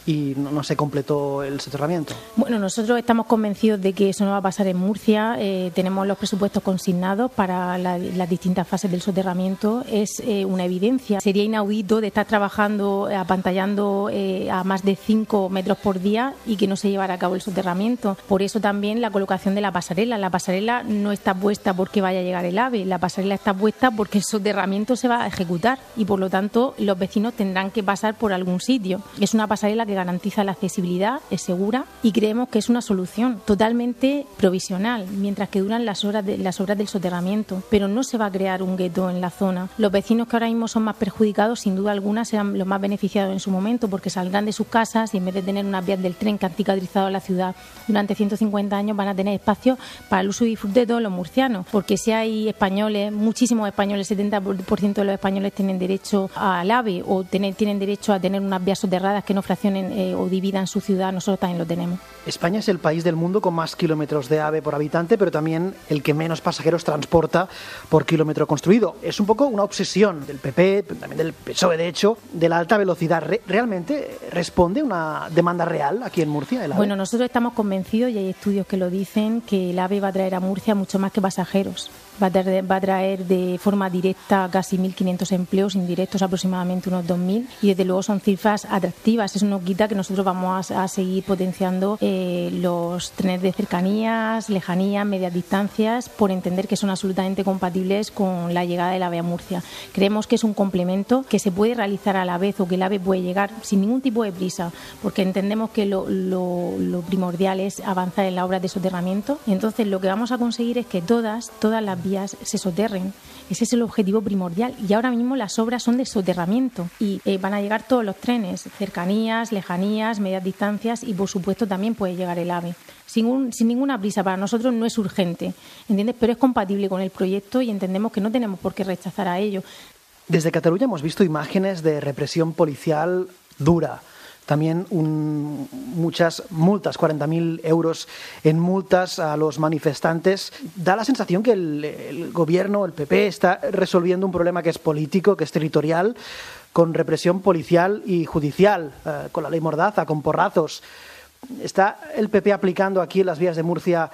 Speaker 2: y no, no se completó el soterramiento.
Speaker 13: Bueno, nosotros estamos convencidos de que eso no va a pasar en Murcia. Eh, tenemos los presupuestos consignados para la, las distintas fases del soterramiento. Es eh, una evidencia. Sería inaudito de estar trabajando, eh, apantallando eh, a más de cinco metros por día y que no se llevara a cabo el soterramiento. Por eso también la colocación de la pasarela. La pasarela no está puesta porque vaya a llegar el AVE. La pasarela está puesta porque el soterramiento se va a ejecutar y por lo tanto los vecinos tendrán que pasar por algún sitio. Es una pasarela que garantiza la accesibilidad, es segura y creemos que es una solución totalmente provisional mientras que duran las obras, de, las obras del soterramiento, pero no se va a crear un gueto en la zona. Los vecinos que ahora mismo son más perjudicados, sin duda alguna, serán los más beneficiados en su momento porque saldrán de sus casas y en vez de tener unas vías del tren que han cicatrizado la ciudad durante ciento cincuenta años van a tener espacio para el uso y disfrute de todos los murcianos, porque si hay españoles, muchísimos españoles, el setenta por ciento de los españoles tienen derecho al AVE o tener, tienen derecho a tener unas vías soterradas que no fraccionen eh, o dividan su ciudad, nosotros también lo tenemos.
Speaker 2: España es el país del mundo con más kilómetros de AVE por habitante, pero también el que menos pasajeros transporta por kilómetro construido. Es un poco una obsesión del P P, también del P S O E, de hecho, de la alta velocidad. Re- ¿Realmente responde una demanda real aquí en Murcia el AVE?
Speaker 13: Bueno, nosotros estamos convencidos, y hay estudios que lo dicen, que el AVE va a traer a Murcia mucho más que pasajeros. Va a, traer, va a traer de forma directa casi mil quinientos empleos, indirectos aproximadamente unos dos mil, y desde luego son cifras atractivas. Eso no quita que nosotros vamos a, a seguir potenciando eh, los trenes de cercanías, lejanías, medias distancias, por entender que son absolutamente compatibles con la llegada del AVE a Murcia. Creemos que es un complemento que se puede realizar a la vez o que el AVE puede llegar sin ningún tipo de prisa, porque entendemos que lo, lo, lo primordial es avanzar en la obra de soterramiento. Entonces lo que vamos a conseguir es que todas, todas las vías se soterren. Ese es el objetivo primordial y ahora mismo las obras son de soterramiento y eh, van a llegar todos los trenes, cercanías, lejanías, medias distancias y por supuesto también puede llegar el AVE. Sin, un, sin ninguna prisa, para nosotros no es urgente, ¿entiendes? Pero es compatible con el proyecto y entendemos que no tenemos por qué rechazar a ello.
Speaker 2: Desde Cataluña hemos visto imágenes de represión policial dura. También un, muchas multas, cuarenta mil euros en multas a los manifestantes. Da la sensación que el, el gobierno, el P P, está resolviendo un problema que es político, que es territorial, con represión policial y judicial, eh, con la ley Mordaza, con porrazos. ¿Está el P P aplicando aquí en las vías de Murcia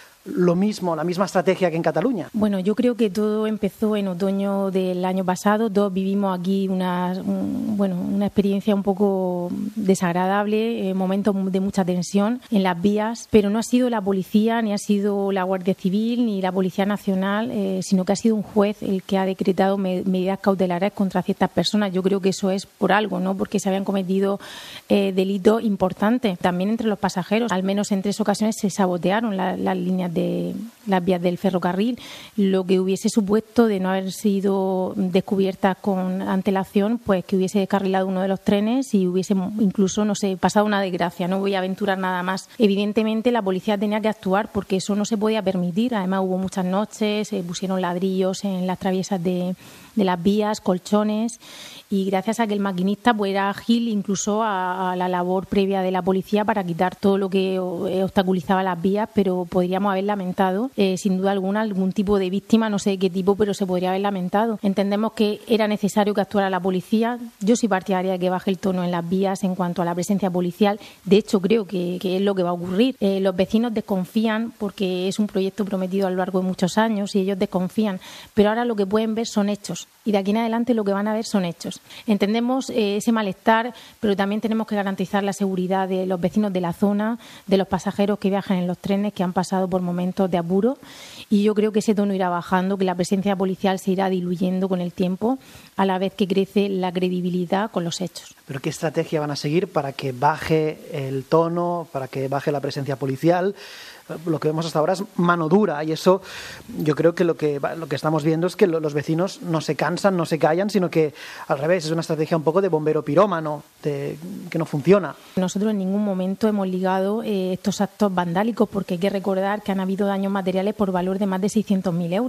Speaker 2: lo mismo, la misma estrategia que en Cataluña?
Speaker 13: Bueno, yo creo que todo empezó en otoño del año pasado. Todos vivimos aquí una, un, bueno, una experiencia un poco desagradable, eh, momentos de mucha tensión en las vías, pero no ha sido la policía, ni ha sido la Guardia Civil, ni la Policía Nacional, eh, sino que ha sido un juez el que ha decretado me, medidas cautelares contra ciertas personas. Yo creo que eso es por algo, ¿no? Porque se habían cometido eh, delitos importantes. También entre los pasajeros, al menos en tres ocasiones se sabotearon la, las líneas de las vías del ferrocarril, lo que hubiese supuesto de no haber sido descubiertas con antelación, pues que hubiese descarrilado uno de los trenes y hubiese incluso, no sé, pasado una desgracia. No voy a aventurar nada más. Evidentemente la policía tenía que actuar porque eso no se podía permitir. Además hubo muchas noches, se pusieron ladrillos en las traviesas de, de las vías, colchones, y gracias a que el maquinista pues era ágil incluso a, a la labor previa de la policía para quitar todo lo que obstaculizaba las vías, pero podríamos haber lamentado eh, sin duda alguna algún tipo de víctima, no sé de qué tipo, pero se podría haber lamentado. Entendemos que era necesario que actuara la policía. Yo soy partidaria de que baje el tono en las vías en cuanto a la presencia policial. De hecho creo que, que es lo que va a ocurrir. Eh, los vecinos desconfían porque es un proyecto prometido a lo largo de muchos años y ellos desconfían, pero ahora lo que pueden ver son hechos y de aquí en adelante lo que van a ver son hechos. Entendemos eh, ese malestar, pero también tenemos que garantizar la seguridad de los vecinos de la zona, de los pasajeros que viajan en los trenes, que han pasado por momentos de apuro, y yo creo que ese tono irá bajando, que la presencia policial se irá diluyendo con el tiempo, a la vez que crece la credibilidad con los hechos.
Speaker 2: ¿Pero qué estrategia van a seguir para que baje el tono, para que baje la presencia policial? Lo que vemos hasta ahora es mano dura y eso yo creo que lo que lo que estamos viendo es que los vecinos no se cansan, no se callan, sino que al revés, es una estrategia un poco de bombero pirómano, de, que no funciona.
Speaker 13: Nosotros en ningún momento hemos ligado eh, estos actos vandálicos porque hay que recordar que han habido daños materiales por valor de más de seiscientos mil euros.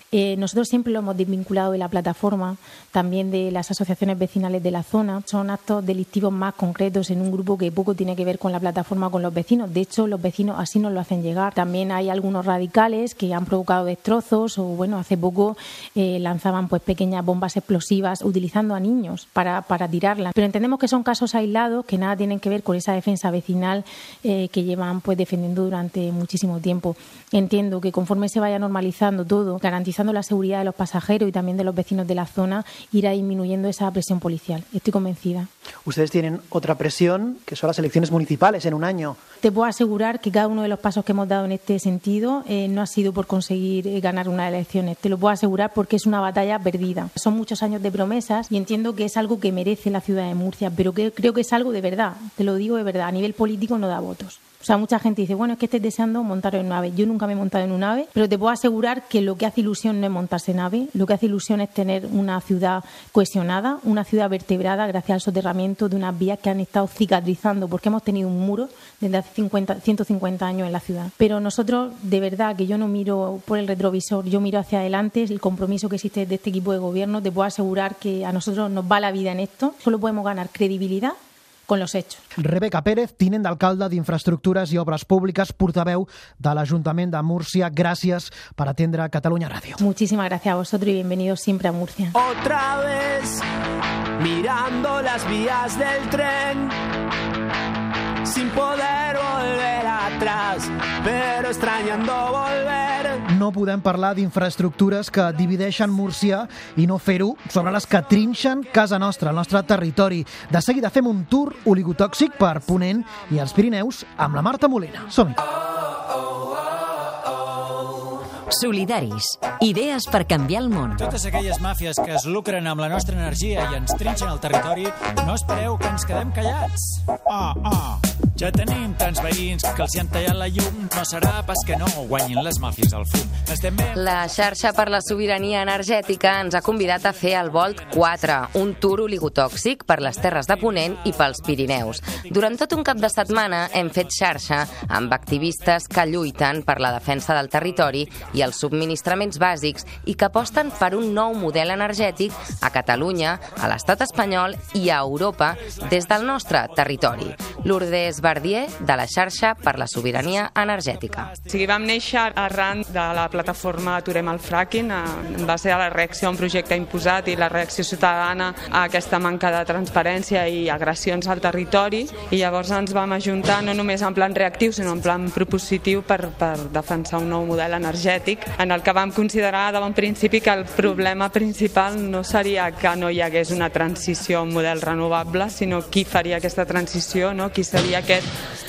Speaker 13: Eh, nosotros siempre lo hemos desvinculado de la plataforma, también de las asociaciones vecinales de la zona. Son actos delictivos más concretos en un grupo que poco tiene que ver con la plataforma, con los vecinos. De hecho, los vecinos así nos lo hacen llegar. También hay algunos radicales que han provocado destrozos o, bueno, hace poco eh, lanzaban pues pequeñas bombas explosivas utilizando a niños para, para tirarlas. Pero entendemos que son casos aislados que nada tienen que ver con esa defensa vecinal eh, que llevan pues defendiendo durante muchísimo tiempo. Entiendo que conforme se vaya normalizando todo, garantizando la seguridad de los pasajeros y también de los vecinos de la zona, irá disminuyendo esa presión policial. Estoy convencida.
Speaker 2: Ustedes tienen otra presión, que son las elecciones municipales en un año.
Speaker 13: Te puedo asegurar que cada uno de los pasos que hemos dado en este sentido eh, no ha sido por conseguir eh, ganar unas elecciones. Te lo puedo asegurar porque es una batalla perdida. Son muchos años de promesas y entiendo que es algo que merece la ciudad de Murcia, pero que creo que es algo de verdad. Te lo digo de verdad. A nivel político no da votos. O sea, mucha gente dice, bueno, es que estés deseando montar en un ave. Yo nunca me he montado en un ave, pero te puedo asegurar que lo que hace ilusión no es montarse en ave, lo que hace ilusión es tener una ciudad cohesionada, una ciudad vertebrada gracias al soterramiento de unas vías que han estado cicatrizando, porque hemos tenido un muro desde hace cincuenta, ciento cincuenta años en la ciudad. Pero nosotros, de verdad, que yo no miro por el retrovisor, yo miro hacia adelante, el compromiso que existe de este equipo de gobierno, te puedo asegurar que a nosotros nos va la vida en esto, solo podemos ganar credibilidad con los hechos.
Speaker 2: Rebeca Pérez, tinent d'alcalde d'Infraestructures i Obres Públiques, portaveu de l'Ajuntament de Múrcia. Gràcies per atendre Catalunya Ràdio.
Speaker 13: Muchísimas gracias a vosotros y bienvenidos siempre a Murcia.
Speaker 11: Otra vez, mirando las vías del tren, sin poder volver atrás, pero extrañando volver.
Speaker 2: No podem parlar d'infraestructures que divideixen Múrcia i no fer-ho sobre les que trinxen casa nostra, el nostre territori. De seguida fem un tour oligotòxic per Ponent i els Pirineus amb la Marta Molina. Som-hi!
Speaker 1: Solidaris. Idees per canviar el món.
Speaker 14: Totes aquelles màfies que es lucren amb la nostra energia i ens trinxen el territori, no espereu que ens quedem callats. Ah, ah. Ja tenim tants veïns que els hi han tallat la llum. No serà pas que no guanyin les màfies al fum. Estem bé.
Speaker 15: La xarxa per la sobirania energètica ens ha convidat a fer el Volt quatre, un tour oligotòxic per les Terres de Ponent i pels Pirineus. Durant tot un cap de setmana hem fet xarxa amb activistes que lluiten per la defensa del territori i els subministraments bàsics i que aposten per un nou model energètic a Catalunya, a l'estat espanyol i a Europa des del nostre territori. Lourdes Bardier, de la xarxa per la sobirania energètica.
Speaker 16: O sigui, vam néixer arran de la plataforma Aturem el fracking, en base a la reacció a un projecte imposat i la reacció ciutadana a aquesta manca de transparència i agressions al territori, i llavors ens vam ajuntar no només en plan reactiu, sinó en plan propositiu per, per defensar un nou model energètic, en el que vam considerar de bon principi que el problema principal no seria que no hi hagués una transició a un model renovable, sinó qui faria aquesta transició, no? Qui seria aquest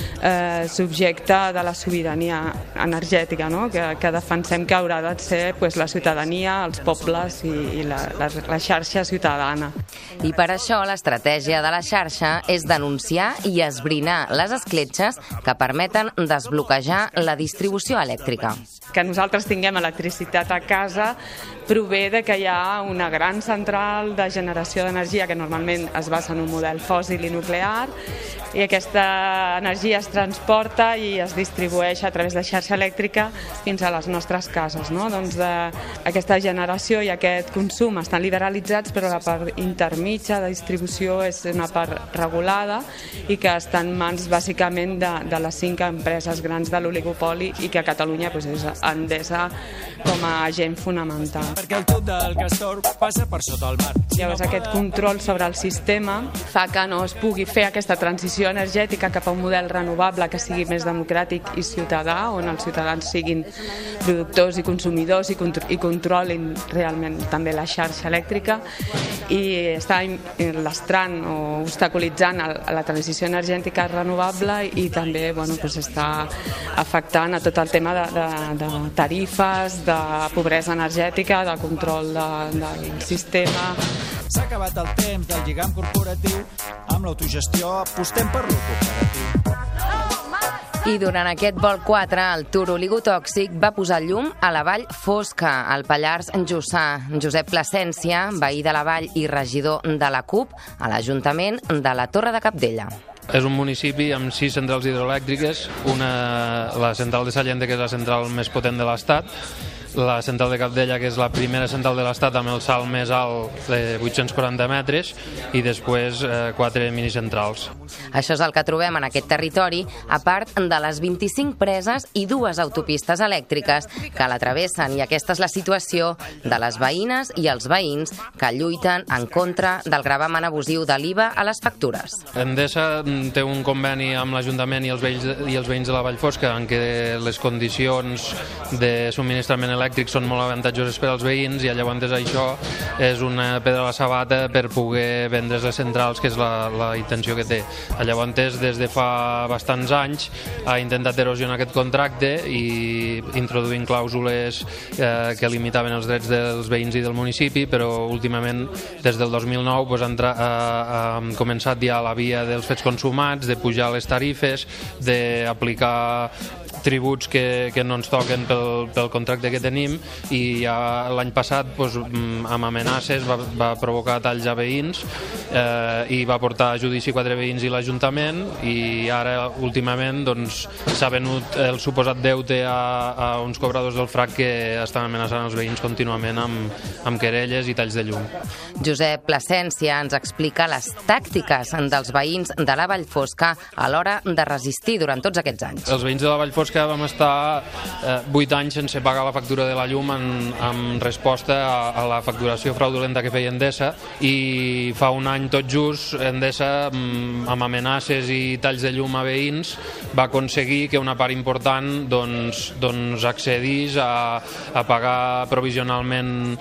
Speaker 16: eh, subjecte de la sobirania energètica, no? que, que defensem que haurà de ser pues, la ciutadania, els pobles i, i la, la, la xarxa ciutadana.
Speaker 15: I per això l'estratègia de la xarxa és denunciar i esbrinar les escletxes que permeten desbloquejar la distribució elèctrica.
Speaker 16: Que nosaltres tinguem electricitat a casa prové de que hi ha una gran central de generació d'energia que normalment es basa en un model fòssil i nuclear, i aquesta energia es transporta i es distribueix a través de xarxa elèctrica fins a les nostres cases. No? Doncs de, aquesta generació i aquest consum estan liberalitzats, però la part intermitja de distribució és una part regulada i que està en mans bàsicament de, de les cinc empreses grans de l'oligopoli, i que a Catalunya pues, és Endesa com a agent fonamental.
Speaker 14: Perquè el tub del castor passa per sota el mar.
Speaker 16: Llavors aquest control sobre el sistema fa que no es pugui fer aquesta transició energètica cap a un model renovable que sigui més democràtic i ciutadà, on els ciutadans siguin productors i consumidors i, contro i controlin realment també la xarxa elèctrica, i està lastrant o obstaculitzant la transició energètica renovable, i també bueno, pues està afectant a tot el tema de, de, de tarifes, de pobresa energètica, de control de, del sistema.
Speaker 14: S'ha acabat el temps del lligam corporatiu, amb l'autogestió apostem per lo cooperatiu.
Speaker 15: I durant aquest Volt quatre, el Tour Oligotòxic va posar llum a la Vall Fosca, al Pallars Jussà. Josep Plasència, veí de la Vall i regidor de la CUP a l'Ajuntament de la Torre de Cabdella.
Speaker 17: És un municipi amb sis centrals hidroelèctriques, una, la central de Sallent, que és la central més potent de l'Estat, la central de Capdella, que és la primera central de l'estat amb el salt més alt de vuit-cents quaranta metres, i després eh, quatre minicentrals.
Speaker 15: Això és el que trobem en aquest territori, a part de les vint-i-cinc preses i dues autopistes elèctriques que l'atravessen, i aquesta és la situació de les veïnes i els veïns que lluiten en contra del gravamen abusiu de l'I V A a les factures.
Speaker 17: Endesa té un conveni amb l'Ajuntament i els veïns, i els veïns de la Vallfosca en què les condicions de subministrament elèctric són molt avantatjoses per als veïns, i llavors això és una pedra a la sabata per poder vendre les centrals, que és la, la intenció que té. Llavors, des de fa bastants anys ha intentat erosionar aquest contracte i introduint clàusules eh, que limitaven els drets dels veïns i del municipi, però últimament, des del dos mil nou, doncs, ha, ha, ha començat ja la via dels fets consumats, de pujar les tarifes, d'aplicar tributs que, que no ens toquen pel, pel contracte que tenim, i ja l'any passat, doncs, amb amenaces, va, va provocar talls a veïns eh, i va portar a judici quatre veïns i l'Ajuntament, i ara últimament doncs, s'ha venut el suposat deute a, a uns cobradors del F R A C que estan amenaçant els veïns contínuament amb, amb querelles i talls de llum.
Speaker 15: Josep Plasència ens explica les tàctiques dels veïns de la Vallfosca a l'hora de resistir durant tots aquests anys.
Speaker 17: Els veïns de la Vallfosca vam estar vuit eh, anys sense pagar la factura de la llum en, en resposta a, a la facturació fraudulenta que feia Endesa, i fa un any tot just Endesa, amb amenaces i talls de llum a veïns, va aconseguir que una part important doncs, doncs accedís a, a pagar provisionalment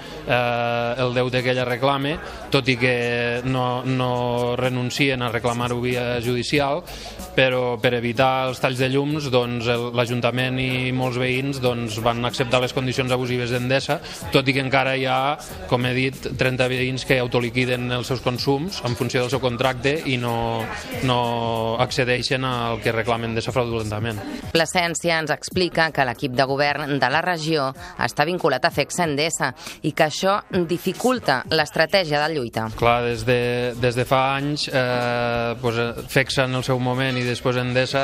Speaker 17: eh, el deute que ella reclama, tot i que no, no renuncien a reclamar-ho via judicial, però per evitar els talls de llums doncs, l'Ajuntament i molts veïns doncs, van acceptar les condicions abusives d'Endesa, tot i que encara hi ha, com he dit, trenta veïns que autoliquiden els seus consums en funció del seu contracte i no, no accedeixen al que reclamen Endesa fraudulentament.
Speaker 15: Plasència ens explica que l'equip de govern de la regió està vinculat a Fexa Endesa i que això dificulta l'estratègia de lluita.
Speaker 17: Clar, des de, des de fa anys eh, doncs, Fexa en el seu moment i després Endesa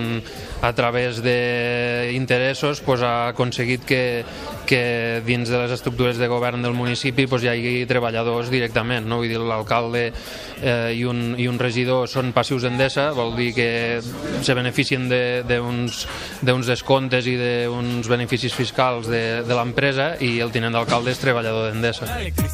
Speaker 17: a través d'interessos doncs, ha aconseguit que, que dins de les estructures de govern del municipi doncs, hi hagi treballadors directament, no? Vull dir, l'alcalde eh, i, un, i un regidor són passius d'Endesa, vol dir que se beneficien d'uns de, descomptes i d'uns beneficis fiscals de, de l'empresa, i el tinent d'alcalde és treballador d'Endesa.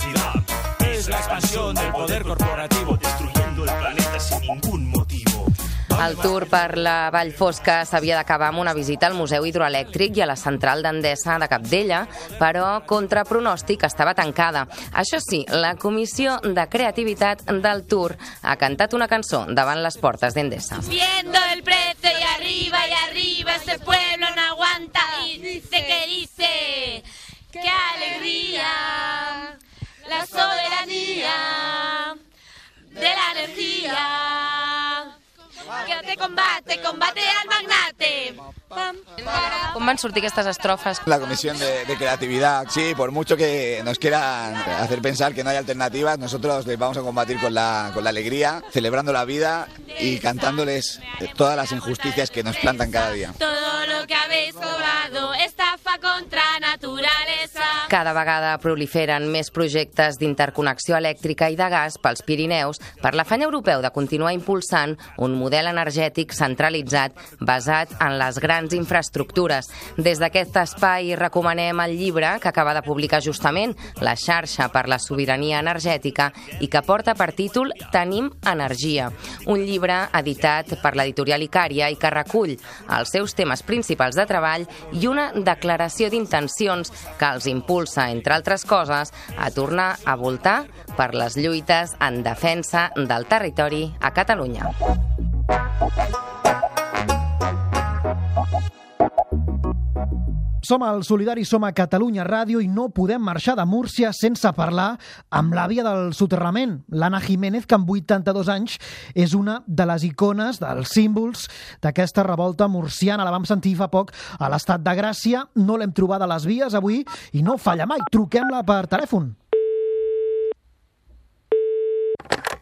Speaker 11: Es la expansión del poder corporativo destruyendo el planeta sin ningún motivo.
Speaker 15: El tour per la Vallfosca s'havia d'acabar amb una visita al Museu Hidroelèctric i a la central d'Endesa de Capdella, però contra pronòstic estava tancada. Això sí, la Comissió de Creativitat del Tour ha cantat una cançó davant les portes d'Endesa.
Speaker 18: Viendo el precio y arriba y arriba este pueblo no aguanta y dice que dice qué alegría la soberanía de la energía que te combate, combate al magnate.
Speaker 15: Com van sortir aquestes estrofes?
Speaker 19: La Comisión de, de Creatividad, sí, por mucho que nos quieran hacer pensar que no hay alternativas, nosotros les vamos a combatir con la, con la alegría, celebrando la vida y cantándoles todas las injusticias que nos plantan cada día.
Speaker 18: Todo lo que habéis cobrado, estafa contra naturalesa.
Speaker 15: Cada vegada proliferen més projectes d'interconnexió elèctrica i de gas pels Pirineus per l'afany europeu de continuar impulsant un model energètic centralitzat basat en les grans infraestructures. Des d'aquest espai recomanem el llibre que acaba de publicar justament La xarxa per la sobirania energètica i que porta per títol Tenim energia, un llibre editat per l'editorial Icària i que recull els seus temes principals de treball i una declaració d'intencions que els impulsa, entre altres coses, a tornar a voltar per les lluites en defensa del territori a Catalunya.
Speaker 2: Som al Solidari, som a Catalunya Ràdio i no podem marxar de Múrcia sense parlar amb l'àvia del soterrament, l'Anna Jiménez, que amb vuitanta-dos anys és una de les icones, dels símbols d'aquesta revolta murciana. La vam sentir fa poc a l'Estat de Gràcia, no l'hem trobada a les vies avui i no falla mai. Truquem-la per telèfon.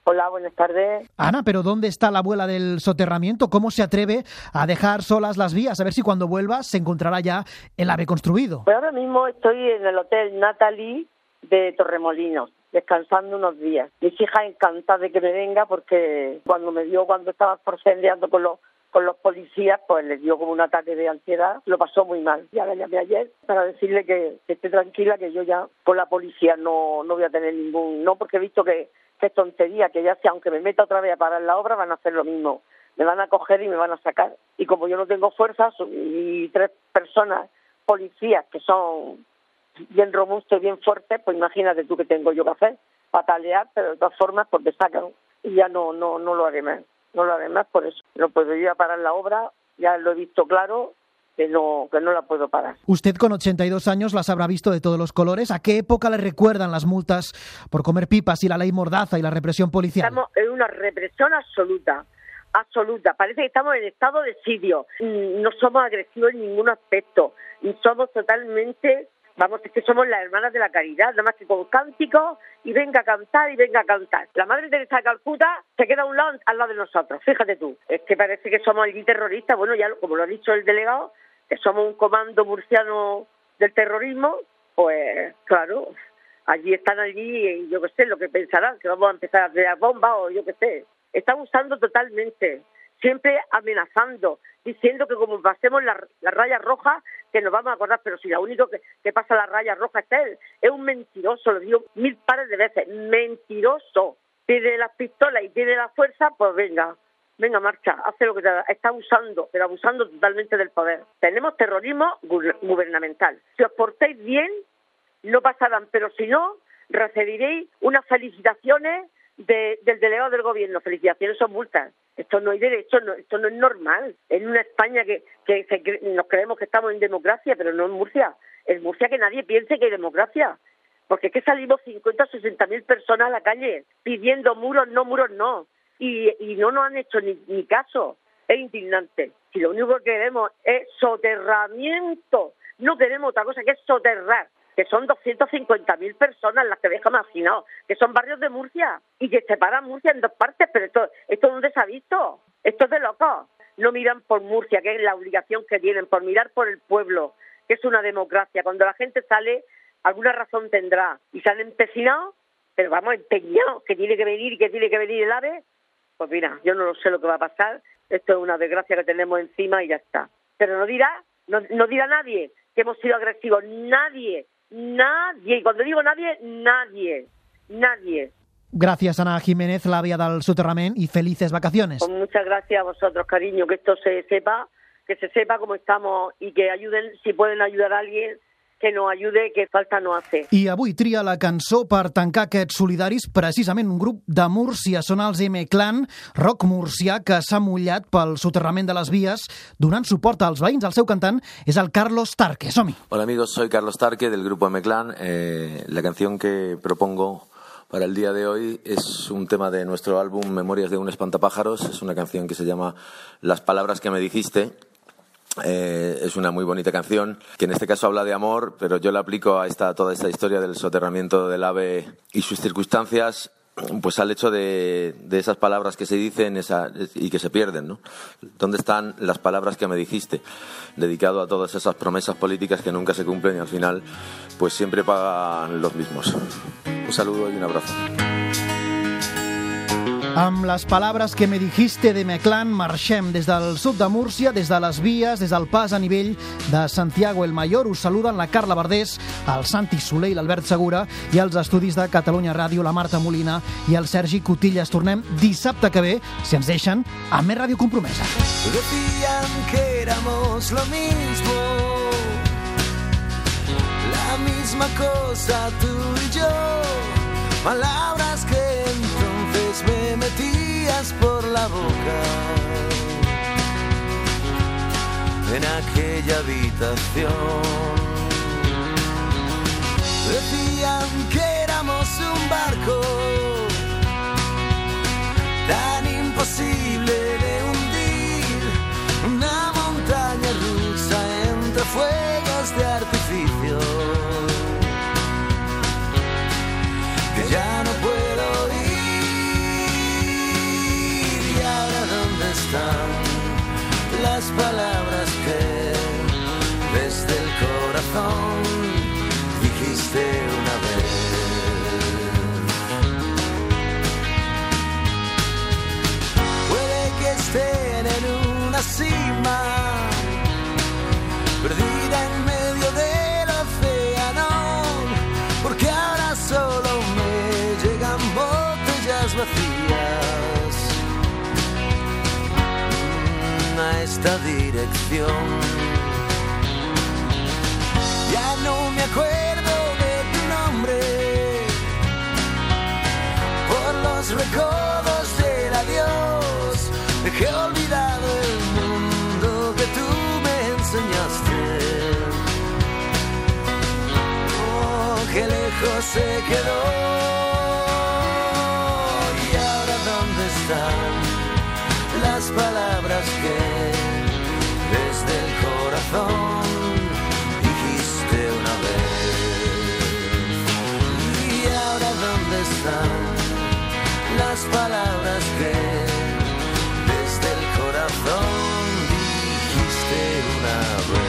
Speaker 20: Hola, buenas tardes.
Speaker 2: Ana, pero ¿dónde está la abuela del soterramiento? ¿Cómo se atreve a dejar solas las vías? A ver si cuando vuelva se encontrará ya el AVE construido.
Speaker 20: Pues ahora mismo estoy en el Hotel Natalie de Torremolinos, descansando unos días. Mis hijas encantadas de que me venga porque cuando me dio, cuando estaba forcendeando con los con los policías, pues les dio como un ataque de ansiedad, lo pasó muy mal. Ya la llamé ayer para decirle que, que esté tranquila, que yo ya con la policía no, no voy a tener ningún... No, porque he visto que, que es tontería, que ya sea, aunque me meta otra vez a parar la obra, van a hacer lo mismo. Me van a coger y me van a sacar. Y como yo no tengo fuerzas y tres personas, policías, que son bien robustos y bien fuertes, pues imagínate tú que tengo yo que hacer, patalear, pero de todas formas pues me sacan y ya no, no, no lo haré más. No lo haré más, por eso no puedo ir a parar la obra, ya lo he visto claro, que no, que no la puedo parar.
Speaker 2: Usted con ochenta y dos años las habrá visto de todos los colores. ¿A qué época le recuerdan las multas por comer pipas y la ley Mordaza y la represión policial?
Speaker 20: Estamos en una represión absoluta, absoluta. Parece que estamos en estado de sitio. No somos agresivos en ningún aspecto. Y somos totalmente... Vamos, es que somos las hermanas de la caridad, nada más que con cánticos y venga a cantar y venga a cantar. La Madre Teresa de Calcuta se queda a un lado, al lado de nosotros, fíjate tú. Es que parece que somos allí terroristas, bueno, ya como lo ha dicho el delegado, que somos un comando murciano del terrorismo, pues claro, allí están allí y yo qué sé, lo que pensarán, que vamos a empezar a tirar bombas o yo qué sé. Están usando totalmente, siempre amenazando, diciendo que como pasemos la, la raya roja, que nos vamos a acordar, pero si lo único que, que pasa la raya roja es él, es un mentiroso, lo digo mil pares de veces, mentiroso. Tiene las pistolas y tiene la fuerza, pues venga, venga, marcha, hace lo que te da. Está usando, pero abusando totalmente del poder. Tenemos terrorismo gubernamental. Si os portáis bien, no pasarán, pero si no, recibiréis unas felicitaciones de, del delegado del gobierno. Felicitaciones son multas. Esto no hay derecho, no, esto no es normal. En una España que, que se, nos creemos que estamos en democracia, pero no en Murcia. En Murcia que nadie piense que hay democracia. Porque es que salimos cincuenta o sesenta mil personas a la calle pidiendo muros, no, muros, no. Y, y no nos han hecho ni, ni caso. Es indignante. Si lo único que queremos es soterramiento, no queremos otra cosa que es soterrar. Que son doscientas cincuenta mil personas las que dejan marginados, que son barrios de Murcia y que separan Murcia en dos partes, pero esto, esto ¿dónde se ha visto? Esto es de locos. No miran por Murcia, que es la obligación que tienen, por mirar por el pueblo, que es una democracia. Cuando la gente sale, alguna razón tendrá y se han empecinado, pero vamos, empeñados, que tiene que venir y que tiene que venir el AVE, pues mira, yo no lo sé lo que va a pasar, esto es una desgracia que tenemos encima y ya está. Pero no dirá, no, no dirá nadie que hemos sido agresivos, nadie. Nadie, y cuando digo nadie, nadie, nadie.
Speaker 2: Gràcies, Ana Jiménez, l'àvia del soterrament, i felices vacaciones.
Speaker 20: Pues muchas gracias a vosotros, cariño, que esto se sepa, que se sepa cómo estamos y que ayuden, si pueden ayudar a alguien, que nos ayude, que falta no hace.
Speaker 2: I avui tria la cançó per tancar aquests solidaris precisament un grup de Múrcia. Són els M-Clan, rock murcià, que s'ha mullat pel soterrament de les vies donant suport als veïns. El seu cantant és el Carlos Tarque. Som-hi.
Speaker 21: Hola amigos, soy Carlos Tarque del grupo M-Clan. Eh, la canción que propongo para el día de hoy es un tema de nuestro álbum Memorias de un espantapájaros. Es una canción que se llama Las palabras que me dijiste. Eh, es una muy bonita canción que en este caso habla de amor, pero yo la aplico a esta, toda esta historia del soterramiento del AVE y sus circunstancias, pues al hecho de, de esas palabras que se dicen esa, y que se pierden, ¿no? ¿Dónde están las palabras que me dijiste? Dedicado a todas esas promesas políticas que nunca se cumplen y al final pues siempre pagan los mismos. Un saludo y un abrazo.
Speaker 2: Amb les paraules que me dijiste de M-Clan marxem des del sud de Múrcia, des de les vies, des del pas a nivell de Santiago el Mayor. Us saluden la Carla Verdés, el Santi Soler i l'Albert Segura i els estudis de Catalunya Ràdio, la Marta Molina i el Sergi Cotillas. Tornem dissabte que ve, si ens deixen, amb més Ràdio Compromesa.
Speaker 22: Decían que éramos lo mismo, la misma cosa tú y yo, palabras que entonces me metías por la boca en aquella habitación. Decían que éramos un barco tan imposible de hundir, una montaña rusa entre fuegos de artificio que ya no puedo ir. las palabras que desde el corazón dijiste una vez. Puede que estén en una cima, perdida en medio del océano, porque ahora solo me llegan botellas vacías a esta dirección. Ya no me acuerdo de tu nombre, por los recodos del adiós dejé olvidado el mundo que tú me enseñaste. Oh, qué lejos se quedó. Y ahora dónde están las palabras que desde el corazón dijiste una vez. Y ahora dónde están las palabras que desde el corazón dijiste una vez.